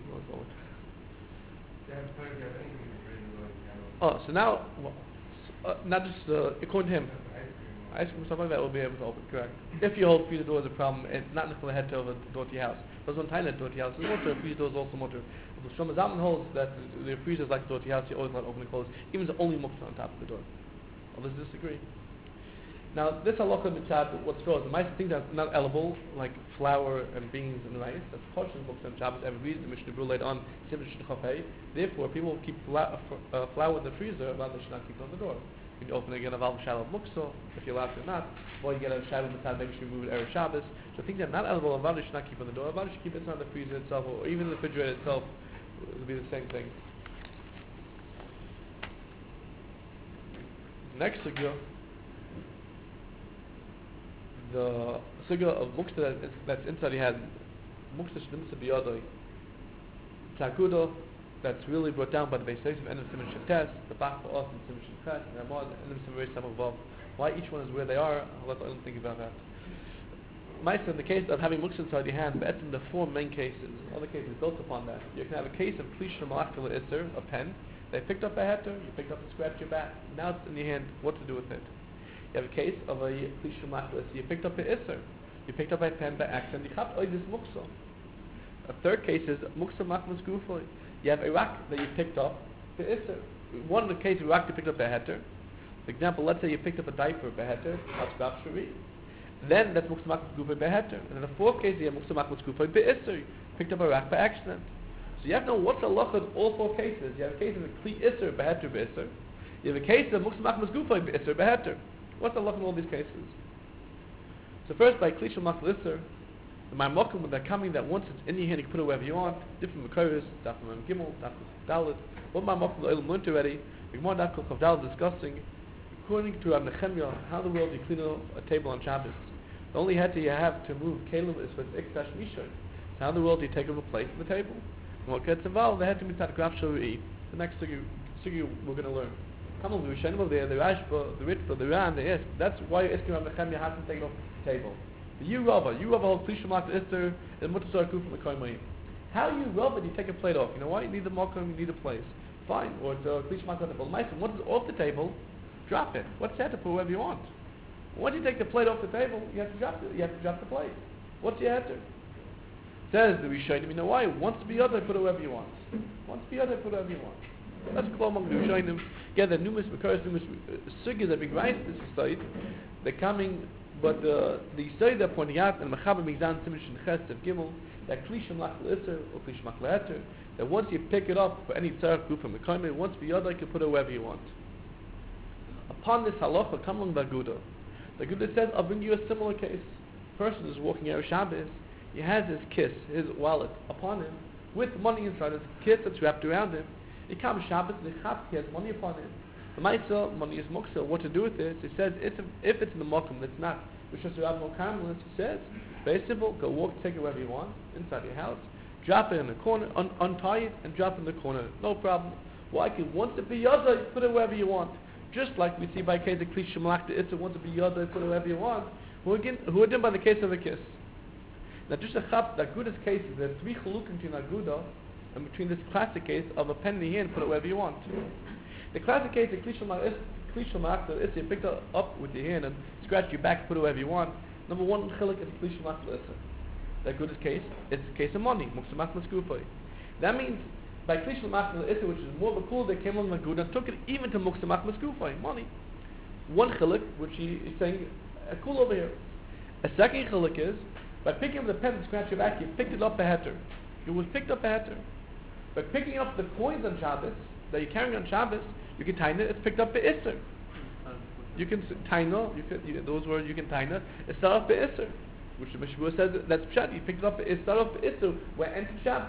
Oh, so now, not just according to him, ice cream stuff like that will be able to open. Correct. If you hold freezer door is a problem, it's not necessarily head to over the door to your house. There's one time that door to your house is motor. Freezer door is also motor. But Shlomo Zalman holds that the freezer is like the door to your house. You always let it open and close, even if it's only muktzah on top of the door. Others disagree. Now, this halacha mitzad, what's frozen, mice things that are not edible, like flour and beans and rice, that's kosher muktzah on Shabbos. Every reason the Mishnah Berurah laid on Simon Shechafei. Therefore, people will keep flour in the freezer, rather they should not keep it on the door. You can open it again a valve shadow of muktzah, if you're allowed to or not, or you get a shadow mitzad, maybe you should remove it Erev Shabbos. So things that are not edible, a valve should not keep on the door. A valve should keep it inside the freezer itself, or even the refrigerator itself. It will be the same thing. Next sugya, the sugya of muktzah that's inside he had muktzah shnimtzah biyadoi takudo that's really brought down by the Beis Yosef and the Simon Shetes, the Bach for us and Simon Shetes, and Ramon and the Simon Shetes. Why each one is where they are, I'll let them think about that. Maisa, in the case of having muktzah inside your hand, but in the four main cases, other cases built upon that. You can have a case of Klisha Malachta Isser, a pen. They picked up a heter, you picked up and scratched your back. Now it's in your hand, what to do with it? You have a case of a Klisha Malachta Isser, you picked up an Isser. You picked up a pen by accident, you chapped this muktzah. A third case is muktzah machmas gufoi. You have a rock that you picked up, the Isser. One of the cases, a rock you picked up a heter. For example, let's say you picked up a diaper by heter, Hatzbach Shari. Then that's muktzah machmas gufoi by heter. And in the fourth case, you have muktzah machmas gufoi by Isser. You picked up a rock by accident. So you have to know what's the halacha in all four cases. You have a case of a kli Isser by heter by Isser. You have a case of muktzah machmas gufoi by Isser by heter. What's the halacha in all these cases? So first, by kli shel machmas Isser, the Marmokim, when they're coming, that once it's in your hand, you can put it wherever you want. Different Makoros, Daf Mem Gimel, Daf Dalet. What Marmokim the Olam learned already, the Gemara Daf Chav Dalet discussing, according to Rav Nechemia, how in the world you clean a table on Shabbos. The only heter you have to move kelim is with Iktash Mishon. So how in the world do you take up a place on the table? And what gets involved, the heter mitzad graf shori. The next sugi we're going to learn. Come on, the Rishonim over there, the Rashba, the Ritva, the Ran, they ask, that's why you're asking Rabbi Nechemia has to take it off the table. But you Rava hold Kli Shemak Ister and Mutzar Kuf from the Koymayim. How you Rava do you take a plate off? You know why? You need the Mokum, you need a place. Fine, or it's Kli Shemak on the table. Once it's off the table, drop it. What's that to put wherever you want? Once you take the plate off the table, you have to drop it. You have to drop the plate. What's your answer? Says the Rishonim, you know why? Once be other, put it wherever you want. Once be other, put it wherever you want. That's Kol among the Rishonim. Yeah, the numerous Mekaros, numerous Sugis that bring right this side. They're coming, but the side they're pointing out, and Mechaber Mizan Simish and Ches of Gimel, that Kli Shemak L'Isser or Kli Shemak L'Heter, that once you pick it up for any tzarech group from the Koyme, once be other, you can put it wherever you want. Upon this halacha, come along the Aguda. The Aguda says, I'll bring you a similar case. Person is walking out of Shabbos, he has his kiss, his wallet, upon him, with money inside his kiss that's wrapped around him. He comes Shabbos, he has money upon him. The Maisa, money is muksa, what to do with this? He says, if it's in the mokum that's not, which is Rav Mokamlis, he says, very simple, go walk, take it wherever you want, inside your house, drop it in the corner, untie it, and drop it in the corner, no problem. Why? Because once it be yada, put it wherever you want. Just like we see by case of Kli Shemak L'Isser, once it be yada, put it wherever you want. Who are done by the case of a kiss. Now just a chap, the Aguda's case is there are three chalukim between Aguda and between this classic case of a pen in the hand, put it wherever you want. The classic case of Kli Shemak L'Isser, you picked it up with your hand and scratch your back, put it wherever you want. Number one chiluk is Kli Shemak L'Isser. The Aguda's case, it's a case of money, Muksamak Maskufay. That means by Kli Shemak L'Isser, which is more of a cool, they came on the Aguda and took it even to Muksamak Maskufay, money. One chiluk, which he is saying, a cool over here. A second chiluk is, by picking up the pen and scratch your back, you picked it up a heter. You was picked up a heter. By picking up the coins on Shabbos, that you're carrying on Shabbos, you can taina, it's picked up by Isser. You can taina, those words you can taina, it's start off by Isser. Which the Meshvua says, that's pshat, you picked it up, it's start off by Isser, where entered Shabbos.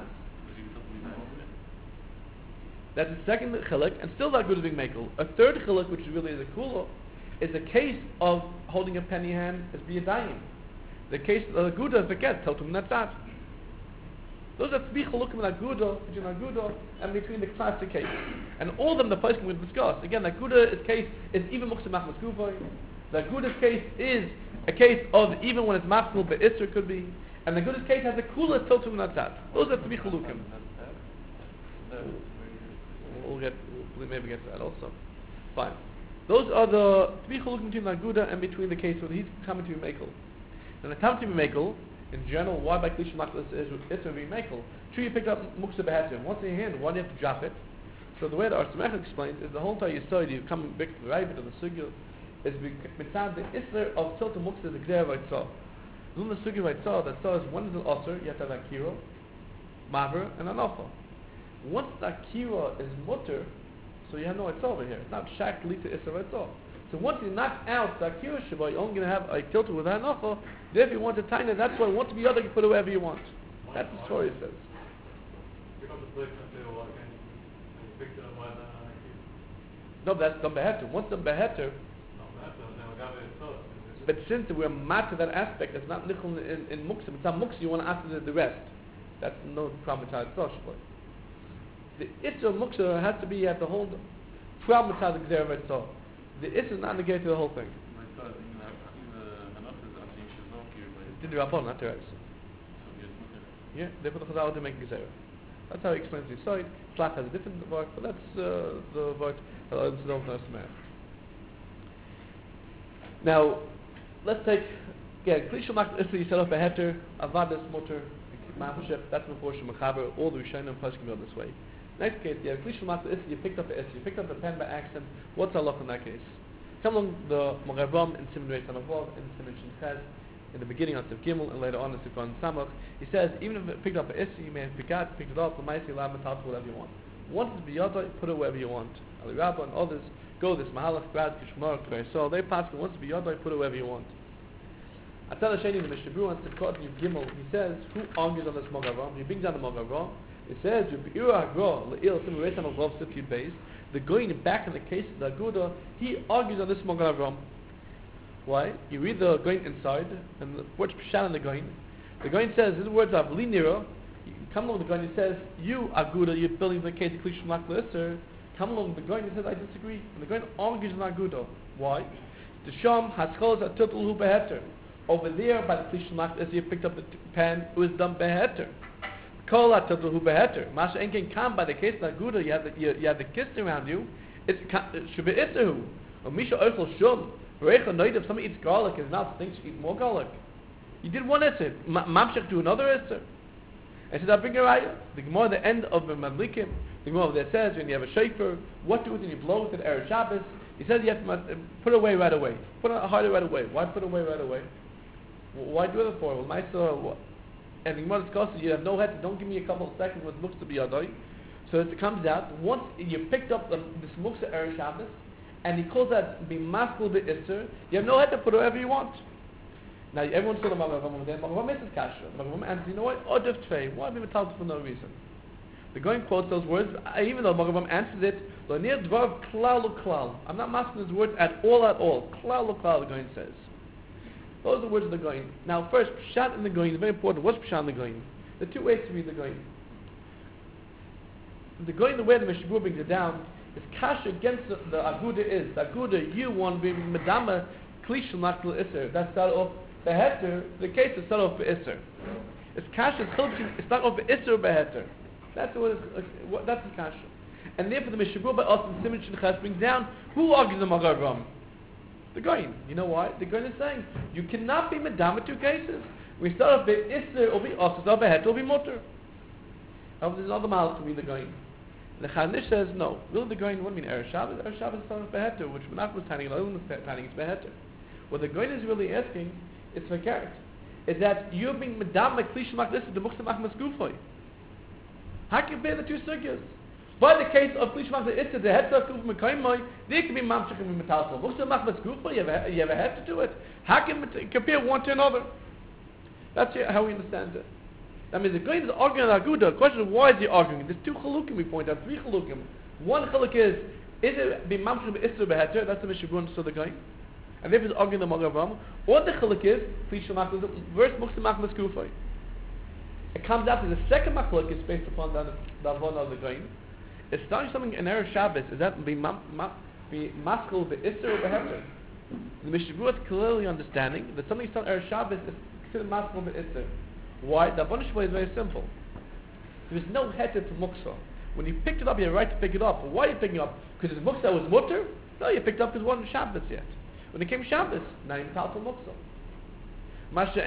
That's the second chiluk, and still that good is being makel. A third chiluk, which really is a kula, is the case of holding a penny hand as biyadayim. The case of Aguda is the get, Teltum Natzat. Those are three chalukim in Aguda, between Aguda and between the classic case. And all of them the person will discuss. Again, the Aguda's case is even Muksamach Maskufay. The Aguda's case is a case of even when it's Machzul, but Isser could be. And the Aguda's case has a cooler Teltum Natzat. Those are three chalukim. We'll maybe get to that also. Fine. Those are the three chalukim between the Aguda and between the case where he's coming to be Mekel. And the time to be Mekel, in general, why by Kli Shemak L'Isser is it's to be Mekel. True, you picked up Muksa Behetim. Once in your hand, why do you have to drop it? So the way the Arsamech explains is the whole entire Yisod, you come back to the right bit of the Sugya, is mitzad the Isser of Tilta Muksa the Gzer Vaitzah. In the Sugya Vaitzah, that says one is an Osir, you have to have Akira, Maver, and an Alpha. Once the Akira is Mutter, so you have no Vaitzah over here. It's not Shak Lita Isser Vaitzah. So once you knock out the Akira Shabbat, you're only going to have a tilter with an Acha. If you want to tighten it, that's why once be other, you can put it wherever you want. That's the story it says. No, that's the Beheter. Once the Beheter, but since we're mad to that aspect, it's not Nichol in Muksim. It's not Muksim, you want to ask the rest. That's no problem with Shabbat. The Itza Muksa has to be at the whole 12 Mitzad Gzer V'Etzah. The Itza is not negated to the whole thing. Did the Rabbon, not the rest. Yeah, they put the Chazal to make Gezerah. That's how he explains the side. Shlach has a different word, but that's the word that I don't know. Now, let's take, again, Kli Shemak L'Isser, you set up a heter, Avadis, Mutter, Ma'amashef, that's before Shemachaber, all the Rishonim and Pashkim go this way. Next case, yeah, Kli Shemak L'Isser, you picked up a Isser, you picked up the pen by accident, what's Allah in that case? Come along the Moravam in Siman Reis Anavov, in Siman Shin in the beginning of Siv Gimel, and later on in Siv Samach, he says, even if you picked up an Isser, you may have picked it up, L'maisi Lam and Talk whatever you want. Once it's biyada, put it wherever you want. Ali Rabba and others go this Mahalach, Grad, Kishmar, so they pass it once it's biyada, put it wherever you want. Atal Hasheni, the Mishnah Berurah, and Siv Gimel, he says, who argues on this Moravam? He brings down the Moravam. He says, the going back in the case of the Aguda, he argues on this Moravam. Why? You read the going inside, and what's Pshat in the going? The going says, his words are V'li Nira. You come along with the going, he says, you Aguda, you're building the case of Kli Shemak L'Isser, come along, the Goin says, I disagree. And the Goin argues in Agudo. Why? The Sham has called a total hu beheter. Over there, by the Klish Macht, as you picked up the pen, it was done beheter. Call a total hu beheter. Masha Enken come by the case of Agudo, you have the kiss around you, it should be Issahu. Or Misha Oichel Shum. Recha Noid, if somebody eats garlic, is not thinks you eat more garlic. You did one Isser. Mamshech do another Isser. I said, I'll bring a raya. The Gemara at the end of the Madlikim, the Gemara there says, when you have a shofar, what do it when you blow it at Erev Shabbos? He says you have to put it away right away. Put it harder right away. Why put it away right away? Why do it for? Well, my son, and the Gemara discusses, you have no head, don't give me a couple of seconds what looks to be Yadai. So it comes out, once you picked up this Muksa Erev Shabbos, and he calls that Bimaskul Be'isser, you have no head to put whatever you want. Now, everyone saw the Magavam there. Magavam is Kasha. Magavam answers, you know what? Odef Tvei. Why be metallic for no reason? The going quotes those words, even though Magavam answers it, Lo nir dvar klal uklal. I'm not masking his words at all. Klal uklal, the going says. Those are the words of the going. Now, first, Pshat in the going is very important. What's Pshat in the going? There are two ways to read the going. The going, the way the Mishabur brings it down, is Kasha against the Aguda is. The Aguda, you want to be Medama, Klishul Makl Isser. That's start off the Heter, the case is start off Isser. It's Kasha, it's not off Isser Beheter. That's that's the Kasha. And therefore the Mishabur by us in Simon Shinchas brings down, who argues the Magavam? The Goyin. You know why? The Goyin is saying, you cannot be Medama two cases. We start off the Isser or be Osir, start Beheter or be Mutter. However, there's another mile to read the Goyin. The Chaznish says no. Really, the Goyin wouldn't mean Erev Shabbos. Erev Shabbos is not Beheter, which Menach was tanning, and other was tanning, it's Beheter. What the Goyin is really asking, it's for carrot, is that you're being Medam Klish Mak this is the Muksa Mak Maskufoy. How can you compare the two sugyas? By the case of Klish Mak the Issa, the Heter of Kuf Mekaymoi, there can be Mamshach and Metalso. Muksa Mak Maskufoy, you have a Heter to it. How can you compare one to another? That's how we understand it. That means the Goyin is arguing on Aguda. The question is, why is he arguing? There's two chalukim we point out, three chalukim. One chaluk is it be mamshach be'isra beheter? That's the Mishabun, so the Goyin. And therefore he's arguing the Magavam. Or the chaluk is, the verse muksa machmas kufay. It comes out to the second machlok is based upon the Avon of the Goyin. It's starting something in Erev Shabbos. Is that be maskul be'isra or beheter? The Mishabun is clearly understanding that something starting Erev Shabbos is considered maskul be'isra. Why? The Avon is very simple. There is no heter to muksa. When you picked it up, you have a right to pick it up. But why are you picking it up? Because the muksa was mutter? No, you picked it up because it wasn't Shabbos yet. When it came Shabbos, now you're entitled to muksa. Masha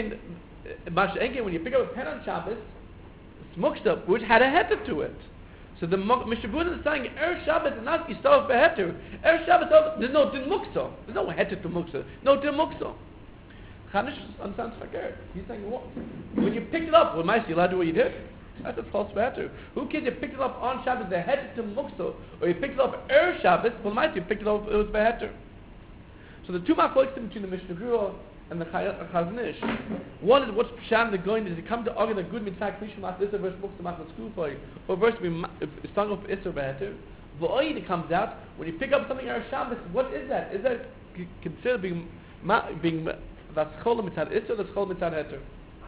Enkein, when you pick up a pen on Shabbos, it's muksa, which had a heter to it. So the Mishabun is saying, Shabbos is not, you start off a heter. Shabbos, there's no din muksa. There's no heter to muksa. No din muksa. Chanish understands Fakir. He's saying, what? When you picked it up, well, mice, you allowed to do what you did? That's a false matter. Who cares? You picked it up on Shabbos, the heter to muksa, or you picked it up Shabbos, well, mice, you picked it up, it was beheter. So the two machlokes between the Mishnah Berurah and the Chaznish. One is what's Pshan the Goyin is he come to argue the good mitzvah Klish Mak Isser versus Muksa Mak Skufay, or versus stung of Isser beheter. V'oid it comes out when you pick up something on Shabbos. What is that? Is that considered being that's chol mitzad Isser, that's chol mitzad heter?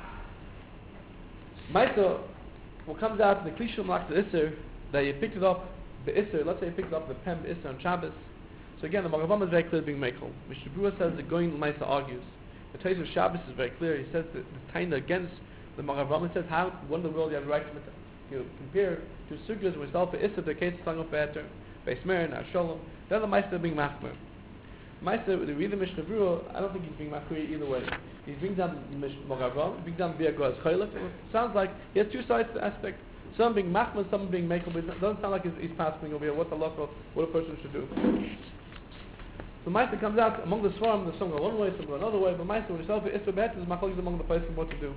Ma'aser, what comes out in the Klish Mak Isser that you picked it up the Isser. Let's say you picked up the pen Isser on Shabbos. So again, the Magavam is very clear being Mekel. Mishnah Berurah says the Goyin L'maisa argues. The Taiz of Shabbos is very clear. He says that the Taina against the Magavam. He says how, what in the world you have the right to compare to Sugyas with Alpha Issa, the case of Song of Beheter, Beis Meir, Nar Shalom. Then the Meister being Machmer. Meister, the read the Mishnah Berurah, I don't think he's being Machmer either way. He brings down the Magavam, he brings down the Biagoaz Chaylef. It sounds like he has two sides to the aspect. Some being Machmer, some being Mekel, but it doesn't sound like he's passing over here. What the law, what a person should do. So Meister comes out among the Svarim, there's some go one way, some go another way, but Meister, when you sell for Isra Beheter, there's machlokes among the places what to do.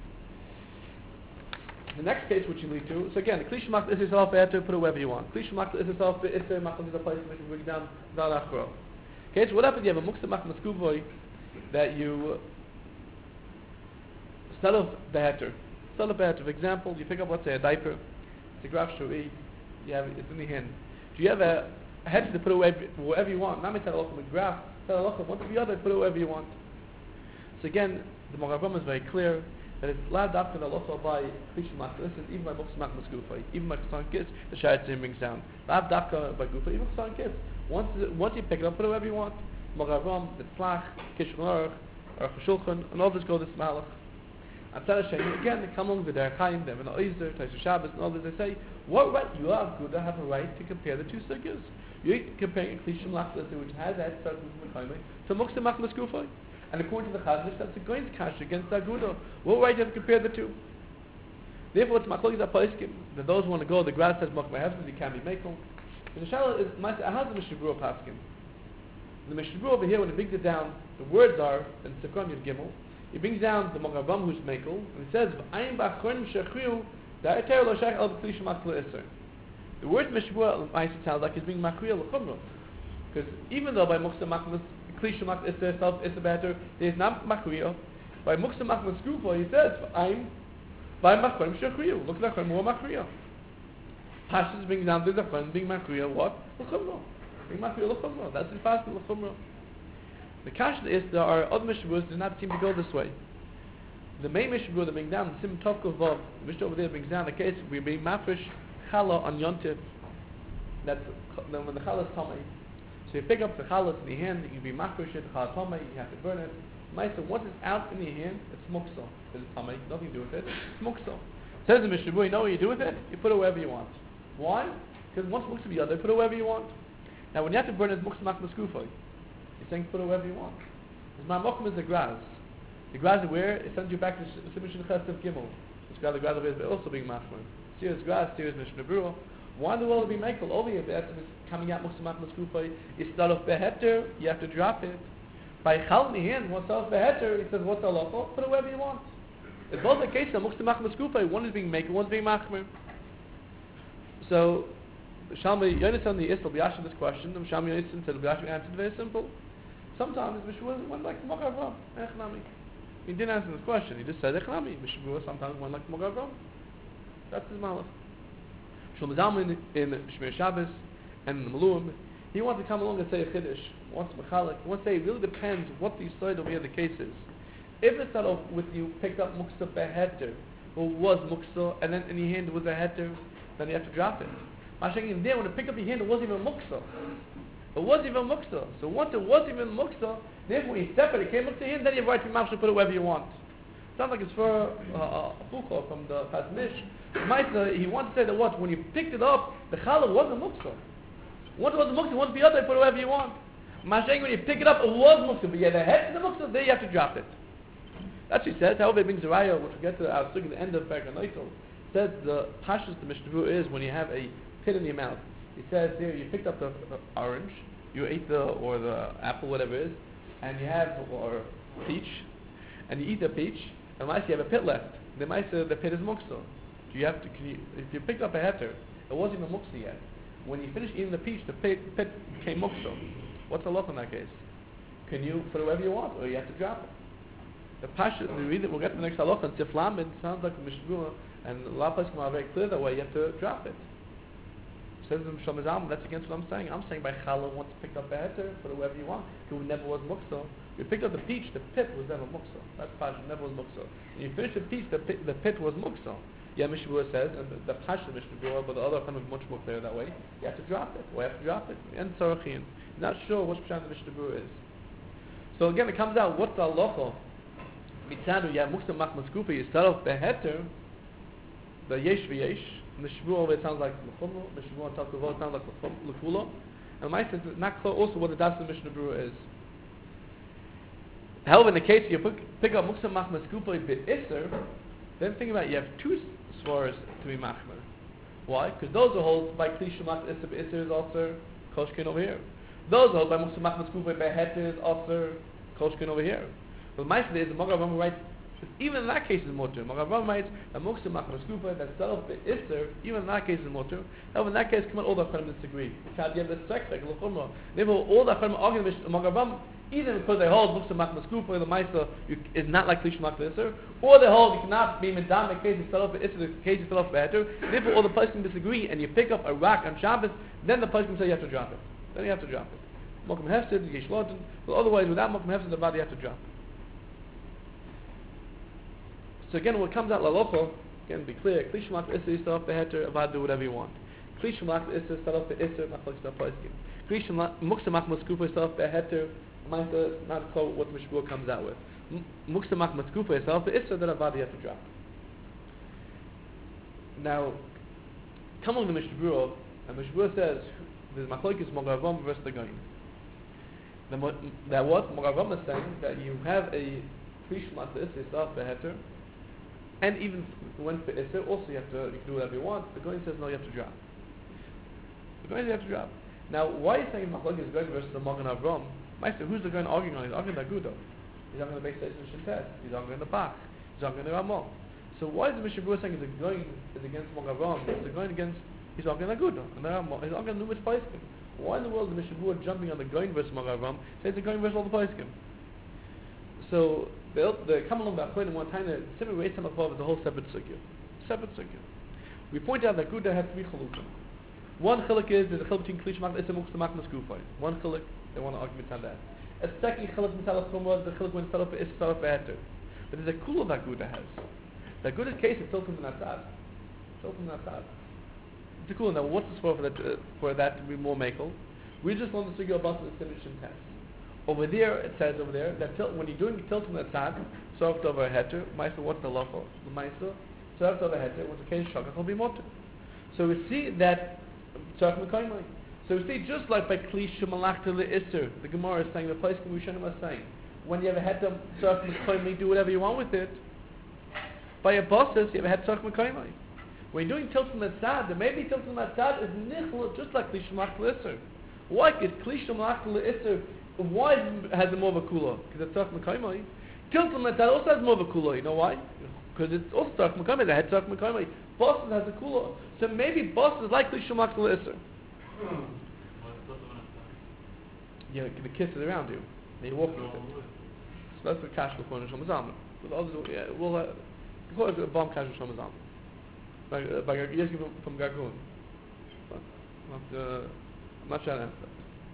The next case which you lead to, so again, the Klish Mak Isra Self Beheter, put it wherever you want. Klish Mak Isra Self Isra, machlokes is a place which we bring down Zal Achro. Okay, so what happens? You have a Muksa Mak Maskuvoy that you sell of Beheter. Sell of Beheter, for example, you pick up, let's say, a diaper, it's a graf shuri, you have it's in the hand. Do you have a head to put it wherever you want? Not me tell a graph, tell a one to the other, put it wherever you want. So again, the Magavam is very clear that it's loud after the local by Klishim This is even by Muksa Machmas Gufa, even by Chassan Kids, the Shayat Zim brings down. Loud Dafka by Gufa, even Chassan Kids. Once you pick it up, put it wherever you want. Mogavam, the Tlach, Kishon Aruch, or Chashulchan, and all this go this Malach. And Tzad Hashem, again, they come along with their Chaim, they have an Oizer, Taisha Shabbos, and all this. They say, what right you have, Guda, have a right to compare the two sugyas? You're comparing Klishim Lachlas, which has that starts with Mekhaimai, to Muksa Machmas Gufa. And according to the Chazanish, that's a going to cash against Aguda. What right do you have to compare the two? Therefore, it's Machlokes HaPoskim, that those who want to go, the grass says Mokma Hefzid, he can't be Mekel. And the Shala is, how's the Mishnah Berurah Paskim? The Mishnah Berurah over here, when he brings it down, the words are, in Sekron Yud Gimel, he brings down the Mogavam who's Mekel, and he says, V'ayim b'achronim shechiu, da'eter lo shach el b'kli shemak l'isser. The word Mishnah Berurah, sounds like he's being Makriya l'chumrah. Because even though by Muksa Machmas, Kli Shemak Isser self is better, there's not Makriya. By Muksa Machmas Gufa, he says, I'm by Machrim Shechriyu. Look at Machrim, more Makriya. Pashas being down to the Machrim, being Makriya, what? L'chumrah. Being Makriya l'chumrah. That's the fast l'chumrah. The Kasha is, there are other Mishnah Berurahs do not seem to go this way. The main Mishnah Berurah that brings down, the Sim Tovkov Vav, the Mishnah over there brings down the case, we bring Mafresh Chala on Yontif. That's when the Chala is Tomei. So you pick up the chalas in your hand, you can be machrish it, chalatama, you have to burn it. Maisa, once it's out in your hand, it's muksa. It's tamei, nothing to do with it. It's muksa. Says the Mishnah Berurah, you know what you do with it? You put it wherever you want. Why? Because once muksa be other, put it wherever you want. Now when you have to burn it, muksa machmas gufa. You're saying put it wherever you want. Because my mokum is the grass. The grass is where? It sends you back to Simishin Chesed Gimel. It's got the grass over here, also being machmer. Serious grass, serious Mishnah Berurah. Why in the world be Michael? Over here, the Etzim is coming out Muksa Machmas Gufa. It's not of Beheter, you have to drop it. By Chal in the hand, what's off Beheter, he says, what's halacha? Put it wherever you want. It's both the case of Muksa Machmas Gufa. One is being Michael, one's being Machmer. So, Shalmi Yonasan the Isl B'yashin this question, and Shalmi Yonasan said B'yashin answered very simple. Sometimes Mishmur went like Mogavam, Echnami. He didn't answer this question, he just said Echnami. Mishmur sometimes went like Mogavam. That's his malach. Shlomo Zalman in Shmir Shabbos and in the Maluim, he wants to come along and say a chiddush. Wants mechalik. He wants to say it really depends what the side over here the case is. If it's not with you picked up muksa beheter, or was muksa, and then in your hand was a heter, then you have to drop it. Masha'ing there, when you pick up your hand, it wasn't even muksa. It wasn't even muksa. So once it wasn't even muksa, therefore when you step it, it came up to him, then you have right to mouth to put it wherever you want. Sounds like it's for a Foucault from the Chazanish. He wants to say that what? When you picked it up, the challah wasn't muksa. Once it wasn't muksa, once the other, put it wherever you want. Masha'ing when you pick it up, it was muksa, but you had the head to the muksa, there you have to drop it. That's what he says. However, it brings a raya, which we'll get to our at the end of Perek HaNotel. Says the pashas the Mishnah Berurah is when you have a pit in your mouth. He says there you picked up the orange, you ate the apple, whatever it is, and you have or peach, and you eat the peach, and might you have a pit left. They might say the pit is muksa. You have to. If you picked up a heter, it wasn't even muksa yet. When you finish eating the peach, the pit became muksa. What's the law in that case? Can you put it wherever you want, or you have to drop it? The pasha, we read it. We'll get to the next halacha. And tiflam, it sounds like the Mishnah Berurah, and a lot of places are very clear that way. You have to drop it. Says in Shlomo Zalman, that's against what I'm saying. I'm saying by challah, once you picked up a heter, put it wherever you want. Because it never was muksa. You picked up the peach, the pit was never muksa. That's pasha, never was muksa. When you finished the peach, the pit was muksa. Yeah, Mishnah Berurah says, and the pasha Mishnah Berurah, but the other kind of much more clear that way. You have to drop it. Why you have to drop it? And Sarachin. Not sure which pshat the Mishnah Berurah is. So again, it comes out, what's the halacha? Mitzadu, you have muksa machmas gufa, you start off the heter, the yesh v'yesh, and the shvuah over it sounds like l'chumra, the shvuah on top of it sounds like l'kula, and my sense is not clear also what the das of the Mishnah Berurah is. However, in the case you pick up muksa machmas gufa b'isser, then think about it, you have two svaras to be machmer. Why? Because those are hold by kli shemak isser b'isser is also koshkin over here. Those are hold by muksa machmas gufa b'heter is also koshkin over here. But my sense is the Mogavam writes, even in that case is motor. Mogavam writes that muksa machmas gufa that start off b'isser, even in that case is motor. However, in that case, come on, all the Acharim disagree. Because you have the sex like l'chumra. Therefore, all the Acharim argue Mogavam, either because they hold muksa machmas gufa the Maisa is not like Klish Mak Isser, or they hold you cannot be medam in case you start off b'isser, the case you start off b'heter. Therefore, all the Poskim disagree, and you pick up a rock on Shabbos, then the Poskim say you have to drop it. Then you have to drop it. Mokum hefsid, yesh lotin, but otherwise without mokum hefsid, the body you have to drop it. So again, what comes out lalocha, again, be clear, Kli Shemalach Isser, you start off the heter, Avad, do whatever you want. Kli Shemalach Isser, start off the Isser, Machlok start Paiskim. Kli Shemalach Muksamach Maskufa, start off the heter, Maisa, not call what the Mishbur comes out with. Muksamach Maskufa, start off the Isser, that Avad you have to drop. Now, come on the Mishbur, and Mishbur says, the Machlok is Mogavam versus the Goyim. That what Mogavam is saying, that you have a Kli Shemalach Isser, start off the heter, and even when for Isser, also you can do whatever you want. The Goyim says no, you have to drop. The Goyim you have to drop. Now, why is saying Machlok is Goyim versus the Magen Avram? Meister, who's the Goyim arguing on? He's arguing the Agudo. He's arguing the Beis Shintes. He's arguing the Bach. He's arguing the Ramah. So why is the Mishnah Berurah saying the Goyim is against Magen Avram? It's the Goyim against. He's arguing the Agudo and the Ramah. He's arguing the Numis Paiskim. Why in the world is the Mishnah Berurah jumping on the Goyim versus Magen Avram? Says the Goyim versus all the Paiskim. So the Kamalon Ba'achoin one time the Simi Reis HaMachvav is a whole separate sugya. We point out that Guda has three chilukim. One chiluk is there's a chiluk between Kli Shemalach Isser Muksamach Maskufay. One chiluk, they want to argue on that. A second chiluk Mitzalach Chumrah is the chiluk when Tzalach Isser Tzalach Be'eter. But there's a kula that Guda has. That Guda's case is Tiltum Natzad. It's a kula. Now what's the score for that to be more makel? We just learned the sugya about the Simishin test. Over there, it says over there that when you're doing Tiltum Natzad, soft over a heter, Maisa, what's the lafo? The Maisa, soft over a heter, what's the case? Shakach will be motor. So we see that so we see just like by Kli Shemalach to Isser, the Gemara is saying, the place we Rishonim are saying, when you have a heter, soft Mekoimai, do whatever you want with it. By a bosses, you have a heter, soft Mekoimai. When you're doing Tiltum Natzad, the maybe Tiltum Natzad is nichel, just like Kli Shemalach to Isser. Why is Kli Shemalach to Isser? Why has it more of a kula? Because it's Tzarech Mekaimai. Tiltum Natzad also has more of a kula. You know why? Because it's also Tzarech Mekaimai. The head Tzarech Mekaimai. Boston has a kula. So maybe Boston is likely Shemalach to Isser. Yeah, the kiss is around you. And you're walking with it. So that's the cash for Neshama Zalman. With others, yeah, we'll call it a bomb cash for Neshama Zalman. By years from Gagun. I'm not trying to answer that.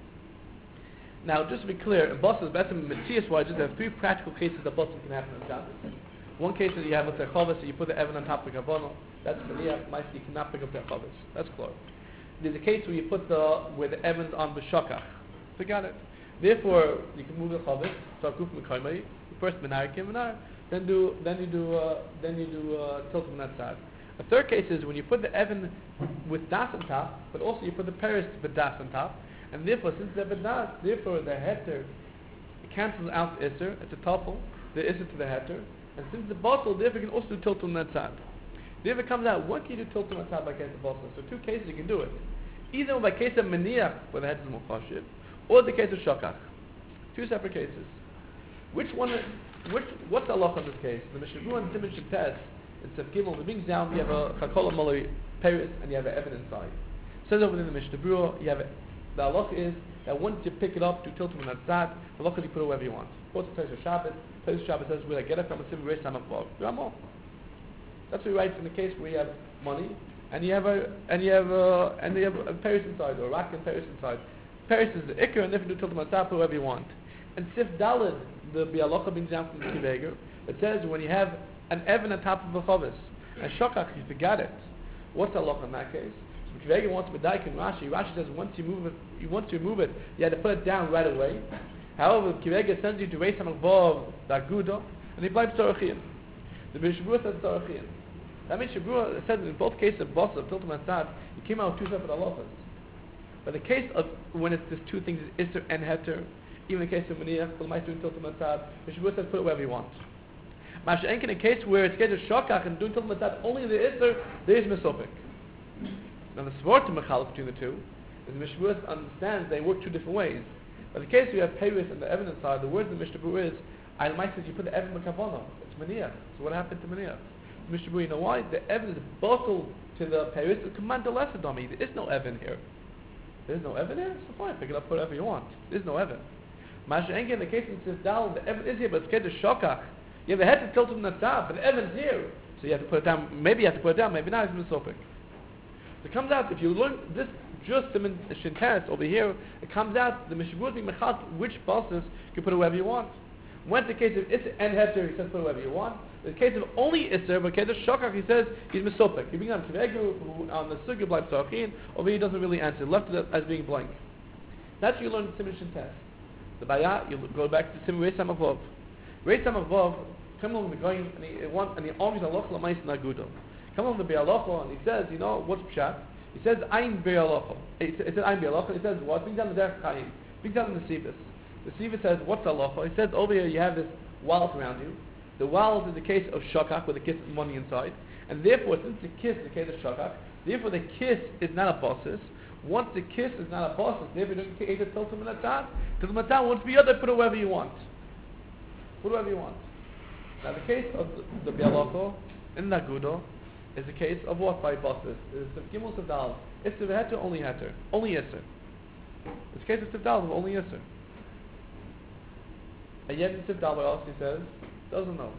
Now, just to be clear, in Boston, better Matthias-wise, there are three practical cases that Boston can happen in Shabbos. One case is you have a Techavis, so you put the Evan on top of the Kavono. That's Maniach, Maisi, you cannot pick up Techavis. That's clear. There's a case where you put where the Evan's on B'shakach. Forgot it. Therefore, you can move the Chavis, so Kuf Mekoimai, first Menar, Kim Menar, then you do Tiltum Natzad. A third case is when you put the Evan with Das on top, but also you put the Paris with Das on top. And therefore, since they're bedas, therefore the heter cancels out the isser. It's a tafel, the isser to the heter. And since the bottle, therefore you can also do tiltum natzad. Therefore it comes out, what can you do tiltum natzad by case of bottle? So two cases you can do it. Either by case of maniach, where the heter is mufashid, or the case of shakach. Two separate cases. What's the halacha in this case? The Mishnah Berurah and Siman Shintes, instead of Gimel, the brings down, you have a chakola molay peris, and you have an evan inside. It says over in the Mishnah Berurah, you have the halacha is that once you pick it up to tiltum natzad, the halacha is you put it wherever you want. What's the Tosfos Shabbos? Tosfos Shabbos says where I get it from a Simi Reis HaMachvav. Ramah. That's what he writes in the case where you have money and you have a Paris inside or a rack and Paris inside. Paris is the ikar and if you do tiltum natzad, put wherever you want. And Sif Dalid, the halacha brings down from the Kiveger, it says when you have an evan on top of a chavis and shakach, you forgot it. What's the halacha in that case? Kiveger wants to medayik in Rashi. Rashi says once you remove it, you had to put it down right away. However, Kiveger sends you to Reis HaMachvav, the Aguda, and he bleibt Tzarachian. The Mishnah Berurah says Tzarachian. That means Mishnah Berurah said that in both cases of Bosa, of Tiltum Natzad, he came out with two separate halachas. But the case of when it's just two things, is Isser and Heter, even the case of Maniach, Kulmais doing Tiltum Natzad, Mishnah Berurah says put it wherever you want. Masha Enkin, in a case where it's case of Shakach and doing Tiltum Natzad, only the Isser, there is Mesopik. Now the Svart to Mechalef between the two, is the Mishnah Berurah understands they work two different ways. But the case where you have Paris and the evidence side, the word of the Mishnah Berurah is, Al-Mai says you put the Evan Makavono. It's Maniach. So what happened to Maniach? The Mishnah Berurah, you know why? The Evan is bottled to the Paris, to command the lesser dummy. There is no Evan here. There is no Evan here? So fine, pick it up, put whatever you want. There is no Evan. Masha Enke, in the case of Sifdal, the Evan is here, but it's case of Shokach. You have the head to tilt from the top, but the Evan's here. So you have to put it down, maybe you have to put it down, maybe not, it's Misopik. So it comes out, if you learn this, just the Shintas over here, it comes out, the Mishnah Berurah being mechal, which bosses you can put it wherever you want. When the case of Isser and Heter, he says put whatever you want. In the case of only Isser, but case of Shokach, he says he's Mesopek. You bring on Kivegu, who on the Sugya bleibt Zachin, over here he doesn't really answer, left it as being blank. That's what you learn in the Siman test. The Baya, you go back to Siman Reis Hamavov. Reis Hamavov, come along the going, and he argues Allah Lamais Nagudo. Come along the Be'alacha, and he says, you know, what's Pshat? He says, Ein Be'alacha. He says, Ein Be'alacha, and he says, what? Bring down the Derech Chaim. Bring down the Sivas. The Sivas says, what's halacha? He says, over here you have this wallet around you. The wallet is the case of shakach, with the kiss of money inside. And therefore, since the kiss is the case of shakach, therefore the kiss is not a bosses. Once the kiss is not a bosses, therefore you don't get to tell someone that. Till the matan, once the other, put it wherever you want. Put it wherever you want. Now the case of the Bialoko in Nagudo is the case of what by bosses? It's the Gimel Sevdal. It's the Heter, only Heter. Only Yisr. It's the case of Sevdal, of only Yisr. And yet in Sevdal, what else he says? Doesn't know.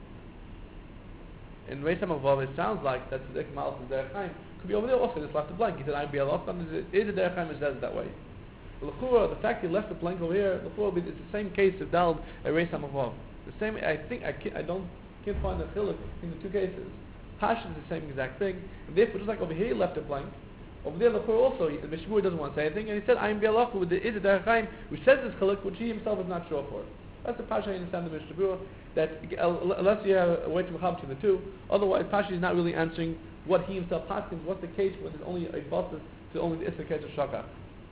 In Reis Hamavav, it sounds like that the Ikmal is Derech Chaim. Could be over there also, just left it blank. He said, I'm Bialok, and is it Derech Chaim, it says that way. L'chura, the fact he left it blank over here, l'chura, it's the same case of Dal and Reis Hamavav. The same, I think, can't find the chiluk in the two cases. Pash is the same exact thing, and therefore, just like over here he left it blank, over there l'chura also, the Mishmur doesn't want to say anything, and he said, I'm Bialok, with the is it Derech Chaim, which says this chiluk, which he himself is not sure for. That's the Pasha I understand the Mishnah that unless you have a way to mechab between the two, otherwise Pasha is not really answering what he himself paskins. What's the case when there's only a basis to only the Issa case of Shakach?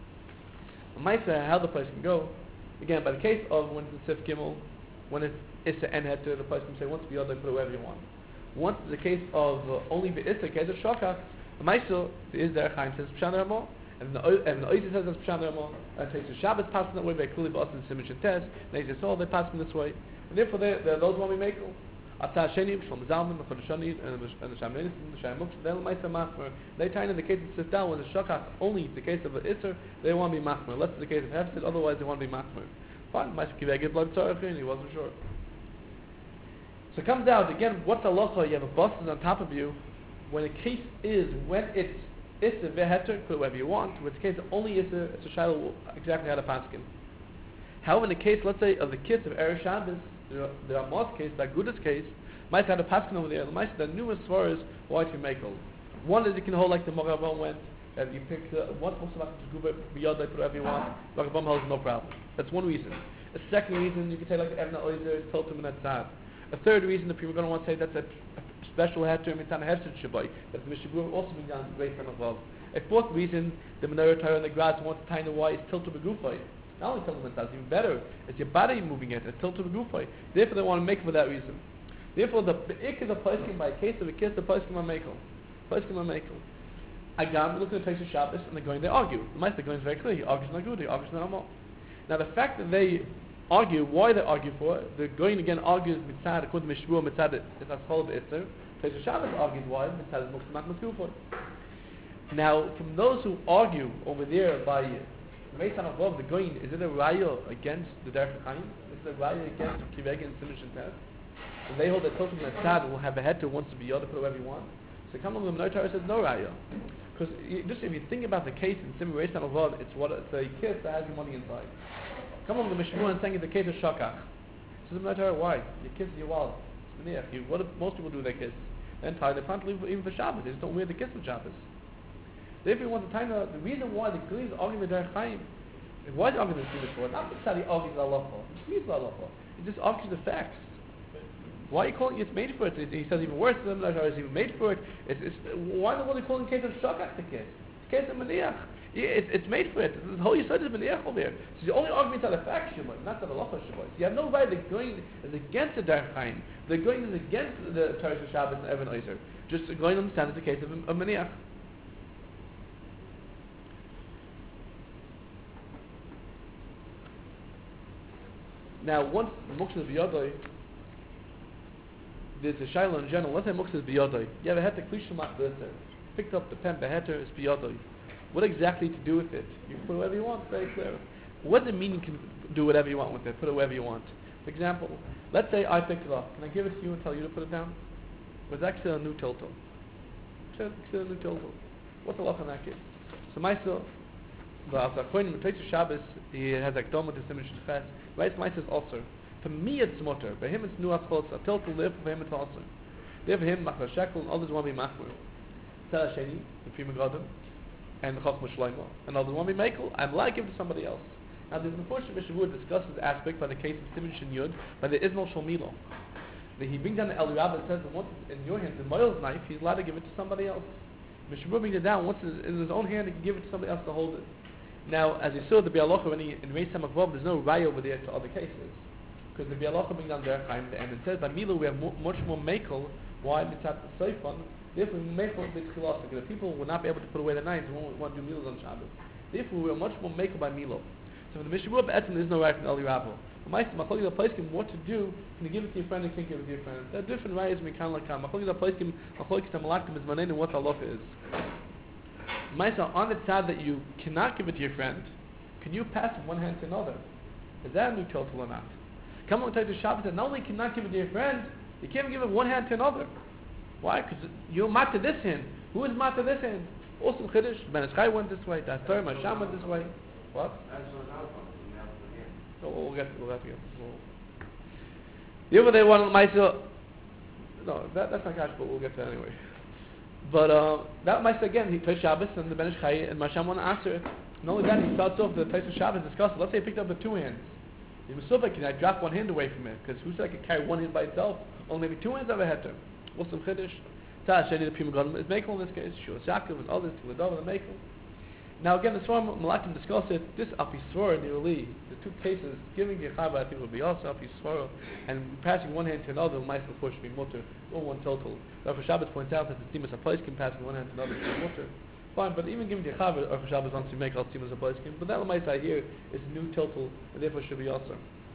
Maisa, how the place can go, again, by the case of when it's Sif Gimel, when it's Issa and Heter, the place can say, once the other, put it wherever you want. Once it's the case of only the Issa case of Shakach, Maisa, there is Derech Chaim says Pshan Ramah, and the Oiz says that's Pshan Ramah, and takes the Shabbos passing that way, very clearly, but also the Siman Test, and they say, so they pass them this way. And therefore, those one we make. Atzah Sheni, Shlom Zalman, the Chodeshani, and the Shamanis, and the Shayamuk, they'll make some machmer. They tie in the case of Sifdal, when the Shakach only the case of an Isser, they want to be machmer. Unless it's the case of Hefsid, otherwise they want to be machmer. Fine, Maisa Kivegit blood Tzarech, he wasn't sure. So it comes out, again, what's halacha? You have a bosses on top of you. When a case is, when it's Isser, Veheter, put it wherever you want. When it's the case of only Isser, it's a Shiloh, exactly how to paskin. However, in the case, let's say, of the kiss of Erev Shabbos, there are most cases, like Guda's case, might have a paskin over there. Might have numerous svaras why to make all. One is you can hold like the Moravam went, and you pick what's most about the Guba beyond put whatever you want. Moravam holds no problem. That's one reason. A second reason you can say like the Evna Oizer, Toltum and Etzad. A third reason the people are going to want to say that's a special heter mitzvah hefsid shabai. That the Mishabur also being done great from above. A fourth reason the menorah Torah and the grass wants to tie the why is tilted begufay. Not only tilted mitzvah, even better. It's your body moving it. It's tilted begufay. Therefore they want to make for that reason. Therefore the ik is a poskim by a case of a kiss. The poskim are makel. Poskim are makel. Agam looking at the Tosha Shabbos and they're going. They argue. The Meister going is very clear. He argues not good. He argues not amal. Now the fact that they argue, why they argue for it, the going again argues mitzad according to Mishmur mitzad is asfal b'itzer. Tosha Shabbos argues why mitzad is muktzah not for. Now from those who argue over there by Meisan above the going, is it a raya against the Derech Chaim? Is it a raya against Kiveg and Siman Test? And they hold that Tosha mitzad will have a head to wants to be yod to put whatever you want. So come along the Torah says no raya. Because just if you think about the case in Siman Reis Hamavav, it's a kiss that has your money inside. Come on, the Mishmur and saying it's the case of Shakach. So the Torah, why? You kiss your wallet. What do most people do with their kiss? Then tie the front even for Shabbos. They just don't wear the kiss on Shabbos. Therefore, you want to tie the reason why the Greens argue with Derech Chaim. Why the argument is for it? Not because he argues Allah for. He just argues the facts. Why are you calling it? It's made for it. He says even worse than the Torah is even made for it. Why the one they call in case of Shakach the kiss? It's case of Maniach. It's made for it. The whole Yisod is Maniach over here. So the only argument are the facts Shemot, not the Halacha Shemot. So you have no right. The going is against the Derech Chaim. The going is against the Torah Shabbos and Evan Oizer. Just going to understand it's the case of Maniach. Now, once Muktzah B'Yodai, there's a Shaila in general. Let's say Muktzah B'Yodai. You have a heter Klishmat B'Yodai. Picked up the pen, the heter is B'Yodai. What exactly to do with it? You can put whatever you want, very clear. What does it mean you can do whatever you want with it? Put it wherever you want. For example, let's say I picked it up. Can I give it to you and tell you to put it down? Was that a new tilto? Consider a new tilto. What's the lock on that case? So myself, the Akonim Tosha Shabbos, he has Akdom with the Siman Shechas. Right, Meister is also. For me it's mutter. For him it's nuach chos. A tiltal live. For him it's also. They for him machar shekel and others want to be machmir. Tzara sheni, the Pri Megadim, and the Chachma Shlomo, and others want to be mekel. I'm like him to somebody else. Now the Mephoshim Mishavur discusses this aspect by the case of Siman Shin Yud, by the Ismail Shalmilo. He brings down the El Rabbah and says that once it's in your hand, the Moil's knife, he's allowed to give it to somebody else. Mishavur brings it down, once it's in his own hand, he can give it to somebody else to hold it. Now, as you saw, the Bialocha, when in Reis Hamakvav, there's no raya over there to other cases. Because the Bialocha brings down Derech Chaim, and it says by Milo we have much more mekel. Why? Mitzat Seifon. Therefore, mekel is chilas, because the people will not be able to put away the knives, won't want to do Milos on Shabbos. Therefore, we are much more mekel by Milo. So for the Mishavur, there is no right from Eli Rabbo. Machlokes HaPoskim, what to do? Can you give it to your friend or can't give it to your friend? There are different rayas we can like Machlokes HaPoskim, Machlokes HaMalaktim is manein and what halacha is. Maisa, on the side that you cannot give it to your friend, can you pass from one hand to another? Is that a new total or not? Come on, take the Shabbos that not only cannot give it to your friend, you can't give it one hand to another. Why? Because you're mat to this hand. Who is mat to this hand? Also Chiddush, Ben Ischai went this way, Dathar, Masham went this way. What? No, we'll get to that. The other day, one Maisa, no, that's not cash, but we'll get to that anyway. But that Maisa again, he plays Shabbos and the Ben Ischai and Masham want to answer it. Not only that, he starts off the place of Shabbos discussed. Let's say he picked up the two hands. He was so big, can I drop one hand away from it? Because who said I could carry one hand by itself? Only maybe two hands over head to. What's some Chiddush? Tzara Sheni, the Pri Megadim, is Mekel in this case. Shua Yaakov and others, Tiladov and Mekel. Now again, the Svarim Malakim discuss it. This Apisvara and Yeruli, the two cases, giving Yechava I think would be also Apisvara, and passing one hand to another, Maisa before should be mutter, or one total. Rav Shabbos points out that the Timas HaPoskim passing one hand to another should be mutter. Fine, but even giving Yechava, Rav Shabbos wants to make all Timas HaPoskim, but that Maisa here is a new total, and therefore should be also.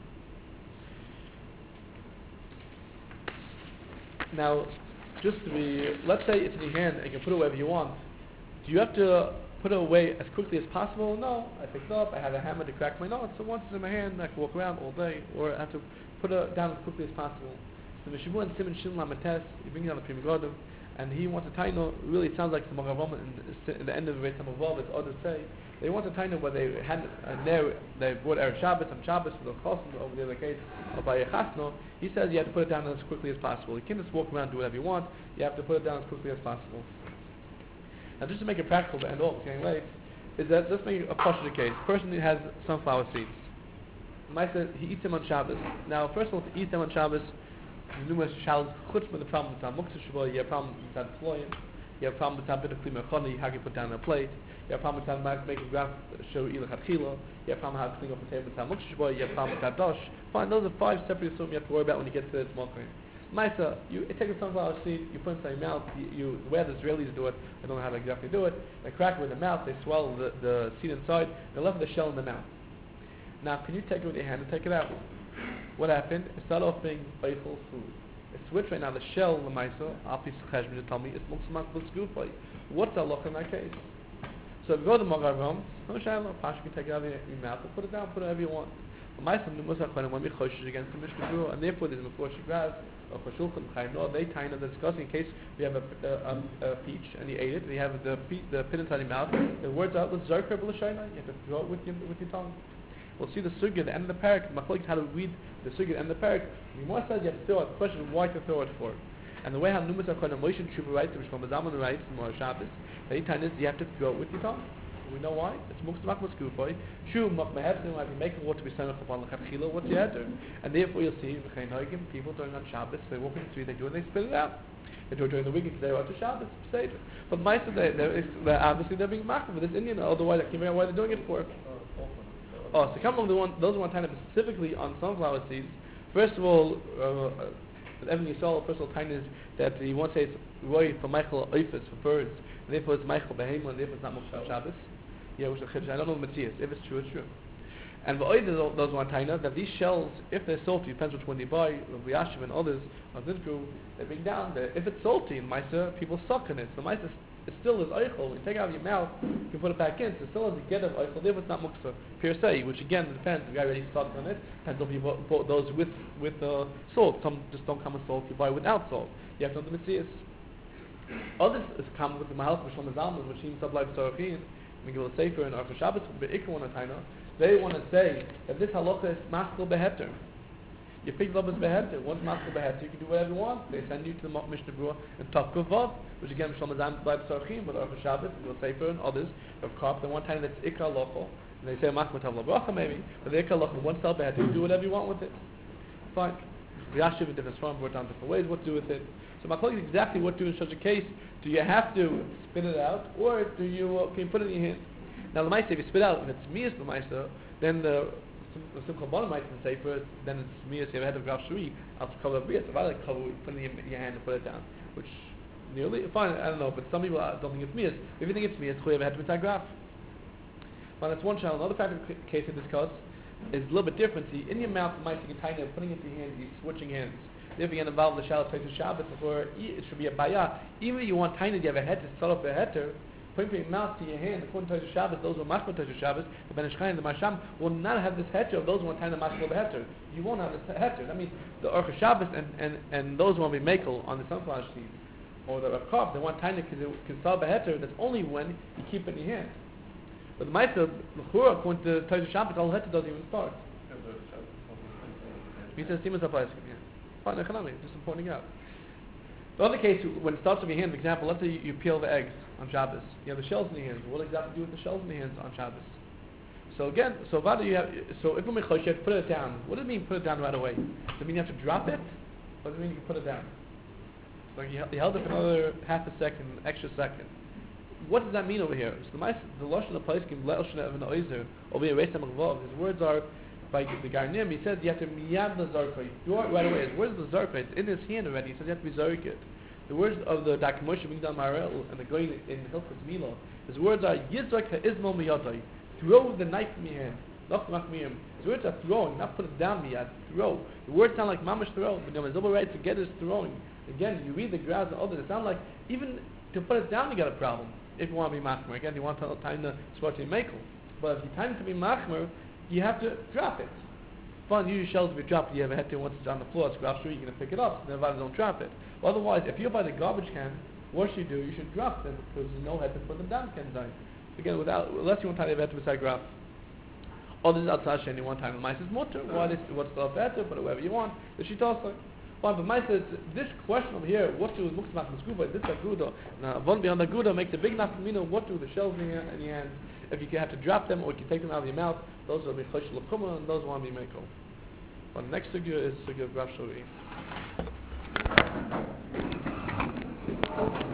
Now, just to be, let's say it's in your hand and you can put it wherever you want. Do you have to put it away as quickly as possible? No. I picked it up, I have a hammer to crack my nose, so once it's in my hand, I can walk around all day, or I have to put it down as quickly as possible. So the Mishavur and Siman Shin Lametes, he brings down the Pri Megadim, and he wants a taino. Really, it sounds like the Magavam in the end of the Reis Hamavav, it's others say, they want a taino where they had they brought Erev Shabbos and Shabbos for the Chosim over the other case of Bayechasno. He says you have to put it down as quickly as possible. You can't just walk around and do whatever you want. You have to put it down as quickly as possible. Now, just to make it practical to end off, it's getting late, is that let's make a partial case. Person who has sunflower seeds. Maisa, he eats them on Shabbos. Now, first of all, to eat them on Shabbos, there's numerous challenges. Chutz with the problem with Muktzah Shabbat, you have a problem with Floyim, you have a problem with bit of Klima Choni, how you put down on a plate, you have a problem with making graph show Ilach Hatchila, you have a problem how to clean up a table with Muktzah Shabbat, you have a problem with Dosh. Fine, those are 5 separate assumptions you have to worry about when you get to the small coin. Maisa, you take a sunflower seed, you put it inside your mouth, the way the Israelis do it, I don't know how to exactly do it, they crack it with the mouth, they swallow the seed inside, they left the shell in the mouth. Now, can you take it with your hand and take it out? What happened? It started off being Beichel food. It switched right now, the shell, the Maisa, Apis Cheshbon, to tell me, it's Muksamak L'Sgufay. What's Allah in that case? So if you go to the Magavam, no Shiloh, Pasha can take it out of your mouth and put it down, put it wherever you want. Maisa, Numusah Chonim, when we choshish against the Mishnah Guru, and therefore there's a Mephoshim Raz, or Chashulchan, Chayim, they tie in discussing in case we have a peach and you ate it, and you have the pin inside your mouth, the words out, let's Zarkar B'Lashaina, you have to throw it with your tongue. We'll see the sugya at the end of the parak. Machlokes how to read the sugya at the end of the parak. The Gemara says you have to throw it. The question is why to throw it for. And the way how Numas HaKohanim Moshe Tshuva writes, which from the Zaman writes in Mor Shabbos, the time is you have to throw it with your tongue. We know why. It's Muksamak L'Skufay. Shu Machmehevzim, if you make a water to be sent upon L'Chatchila, what's the answer? And therefore you'll see people during on Shabbos, they walk in the street, they do it, and they spit it out. They do it during the week because they went to Shabbos, Seder. But Maisa, they're obviously they're being makar for this Indian, otherwise I can't figure out why they're doing it for. Oh, so come along those one time specifically on sunflower seeds. First of all, Evan Yisrael, first of all, time is that he wants to say it's roy for Michael Oifus for birds, and therefore it's Michael Behema, and therefore it's not Muktzah Shabbos. Yeah, which is I don't know the Matthias. If it's true, it's true. And those one time that these shells, if they're salty, depends which one you buy. Rabbi Yashiv and others of this group, they bring down that if it's salty in Maisa, people suck in it. So Maisa it still is eichel. When you take it out of your mouth, you can put it back in. So it still has a get of eichel. Therefore, it's not muktzah per se, which again depends. The guy already sucked on it. Depends if you bought those with salt. Some just don't come with salt. You buy without salt. You have to know the mitzvahs. Others is come with the Mahalach Mishlam Zalman, which seems sublime Sorachin, Megillah Sefer, and Arfa Shabbos, Be'ikr one Ataina. They want to say that this halacha is maskil beheter. You pick it up as beheter. Once master beheter, you can do whatever you want. They send you to the Mishnah Berurah and Tavkuf Vav, which again, Mishal Mazam B'Laib Sarchim, but Arba Shabbos, and Yul Sefer, and others of Karp. The one time that's Ikar Lochel, and they say Machmat Havla Bracha maybe, but the Ikar Lochel, one cell beheter, you do whatever you want with it. Fine. Yashiv in different forms, brought down different ways, what to do with it. So my colleague is exactly what to do in such a case. Do you have to spit it out, or do you can you put it in your hand? Now the mice, if you spit out, if it's mias the mice, then the simple bottom mice can say first, then it's mias. You have a head of graf shui, I'll cover brias. If I like cover, put it in your hand and put it down, which nearly fine. I don't know, but some people don't think it's mias. If you think it's mias, you have a head of graf. Well, that's one challenge. Another practical case to discuss is a little bit different. See, in your mouth, the mice you can tie it, putting it in your hand, you're switching hands. If you get involved in the Shalom Taitu Shabbos, before it should be a bayah. Even if you want tiny, you have a heter to start off a heter, putting from your mouth to your hand, according to Taitu Shabbos, those who are mashma Taitu Shabbos, the Ben Ish Chai and the Masham, will not have this heter of those who want tiny mashma the heter. You won't have this heter. That means the Orcha Shabbos and those who want to be makel on the sunflower seeds, or the Rav they want tiny because it can solve a heter, that's only when you keep it in your hand. But the Ma'aser, L'chura, according to Taitu Shabbos, all heter doesn't even start. He says, Simas applies. Fine, economic, just pointing out. The other case, when it starts with your hand, for example, let's say you peel the eggs on Shabbos. You have the shells in your hands. What exactly do you do with the shells in your hands on Shabbos? So again, so if you have to put it down. What does it mean put it down right away? Does it mean you have to drop it? Or does it mean you can put it down? Like you held it for another half a second, extra second. What does that mean over here? So the Lashon of Paiskim, Le'el Shana Evin Oizer, over here, his words are, by the Garnim, he says you have to miyad the zarkoi. Do it right away. His words of the zarkoi, it's in his hand already. He says you have to be zarkit. The words of the Dak Moshe Migdal Marel and the Goyin in Hilchos Milo, his words are Yizrak ha'izmo miyadai. Throw the knife from your hand. Not machmiyim. His words are throwing, not put it down miyad. Throw. The words sound like mamash throw. But the Zobah writes together is throwing. Again, you read the Graz and others. It sounds like even to put it down you got a problem. If you want to be machmer, again, you want to time the spot to be makel. But if you time to be machmer, you have to drop it. Fine, usually shells will be dropped. You have a heter once it's on the floor, it's grab sure you're going to pick it up. Then don't drop it. Well, otherwise, if you're by the garbage can, what should you do? You should drop them because there's no heter to put them down. Again, unless you want to have a heter beside graph. Others outside Shani one time the mice is mutter. What's the heter? Put it wherever you want. The shitasa. Fine, but mice says this question over here. What to do with muktzmach meskuba? This aguda. Now, one beyond the aguda makes a big nafkamina. What to do with the shells in your hand? If you have to drop them or you can take them out of your mouth, those will be chosh l'kuma and those will be meko. But the next sugya is sugya of Rav Shuri.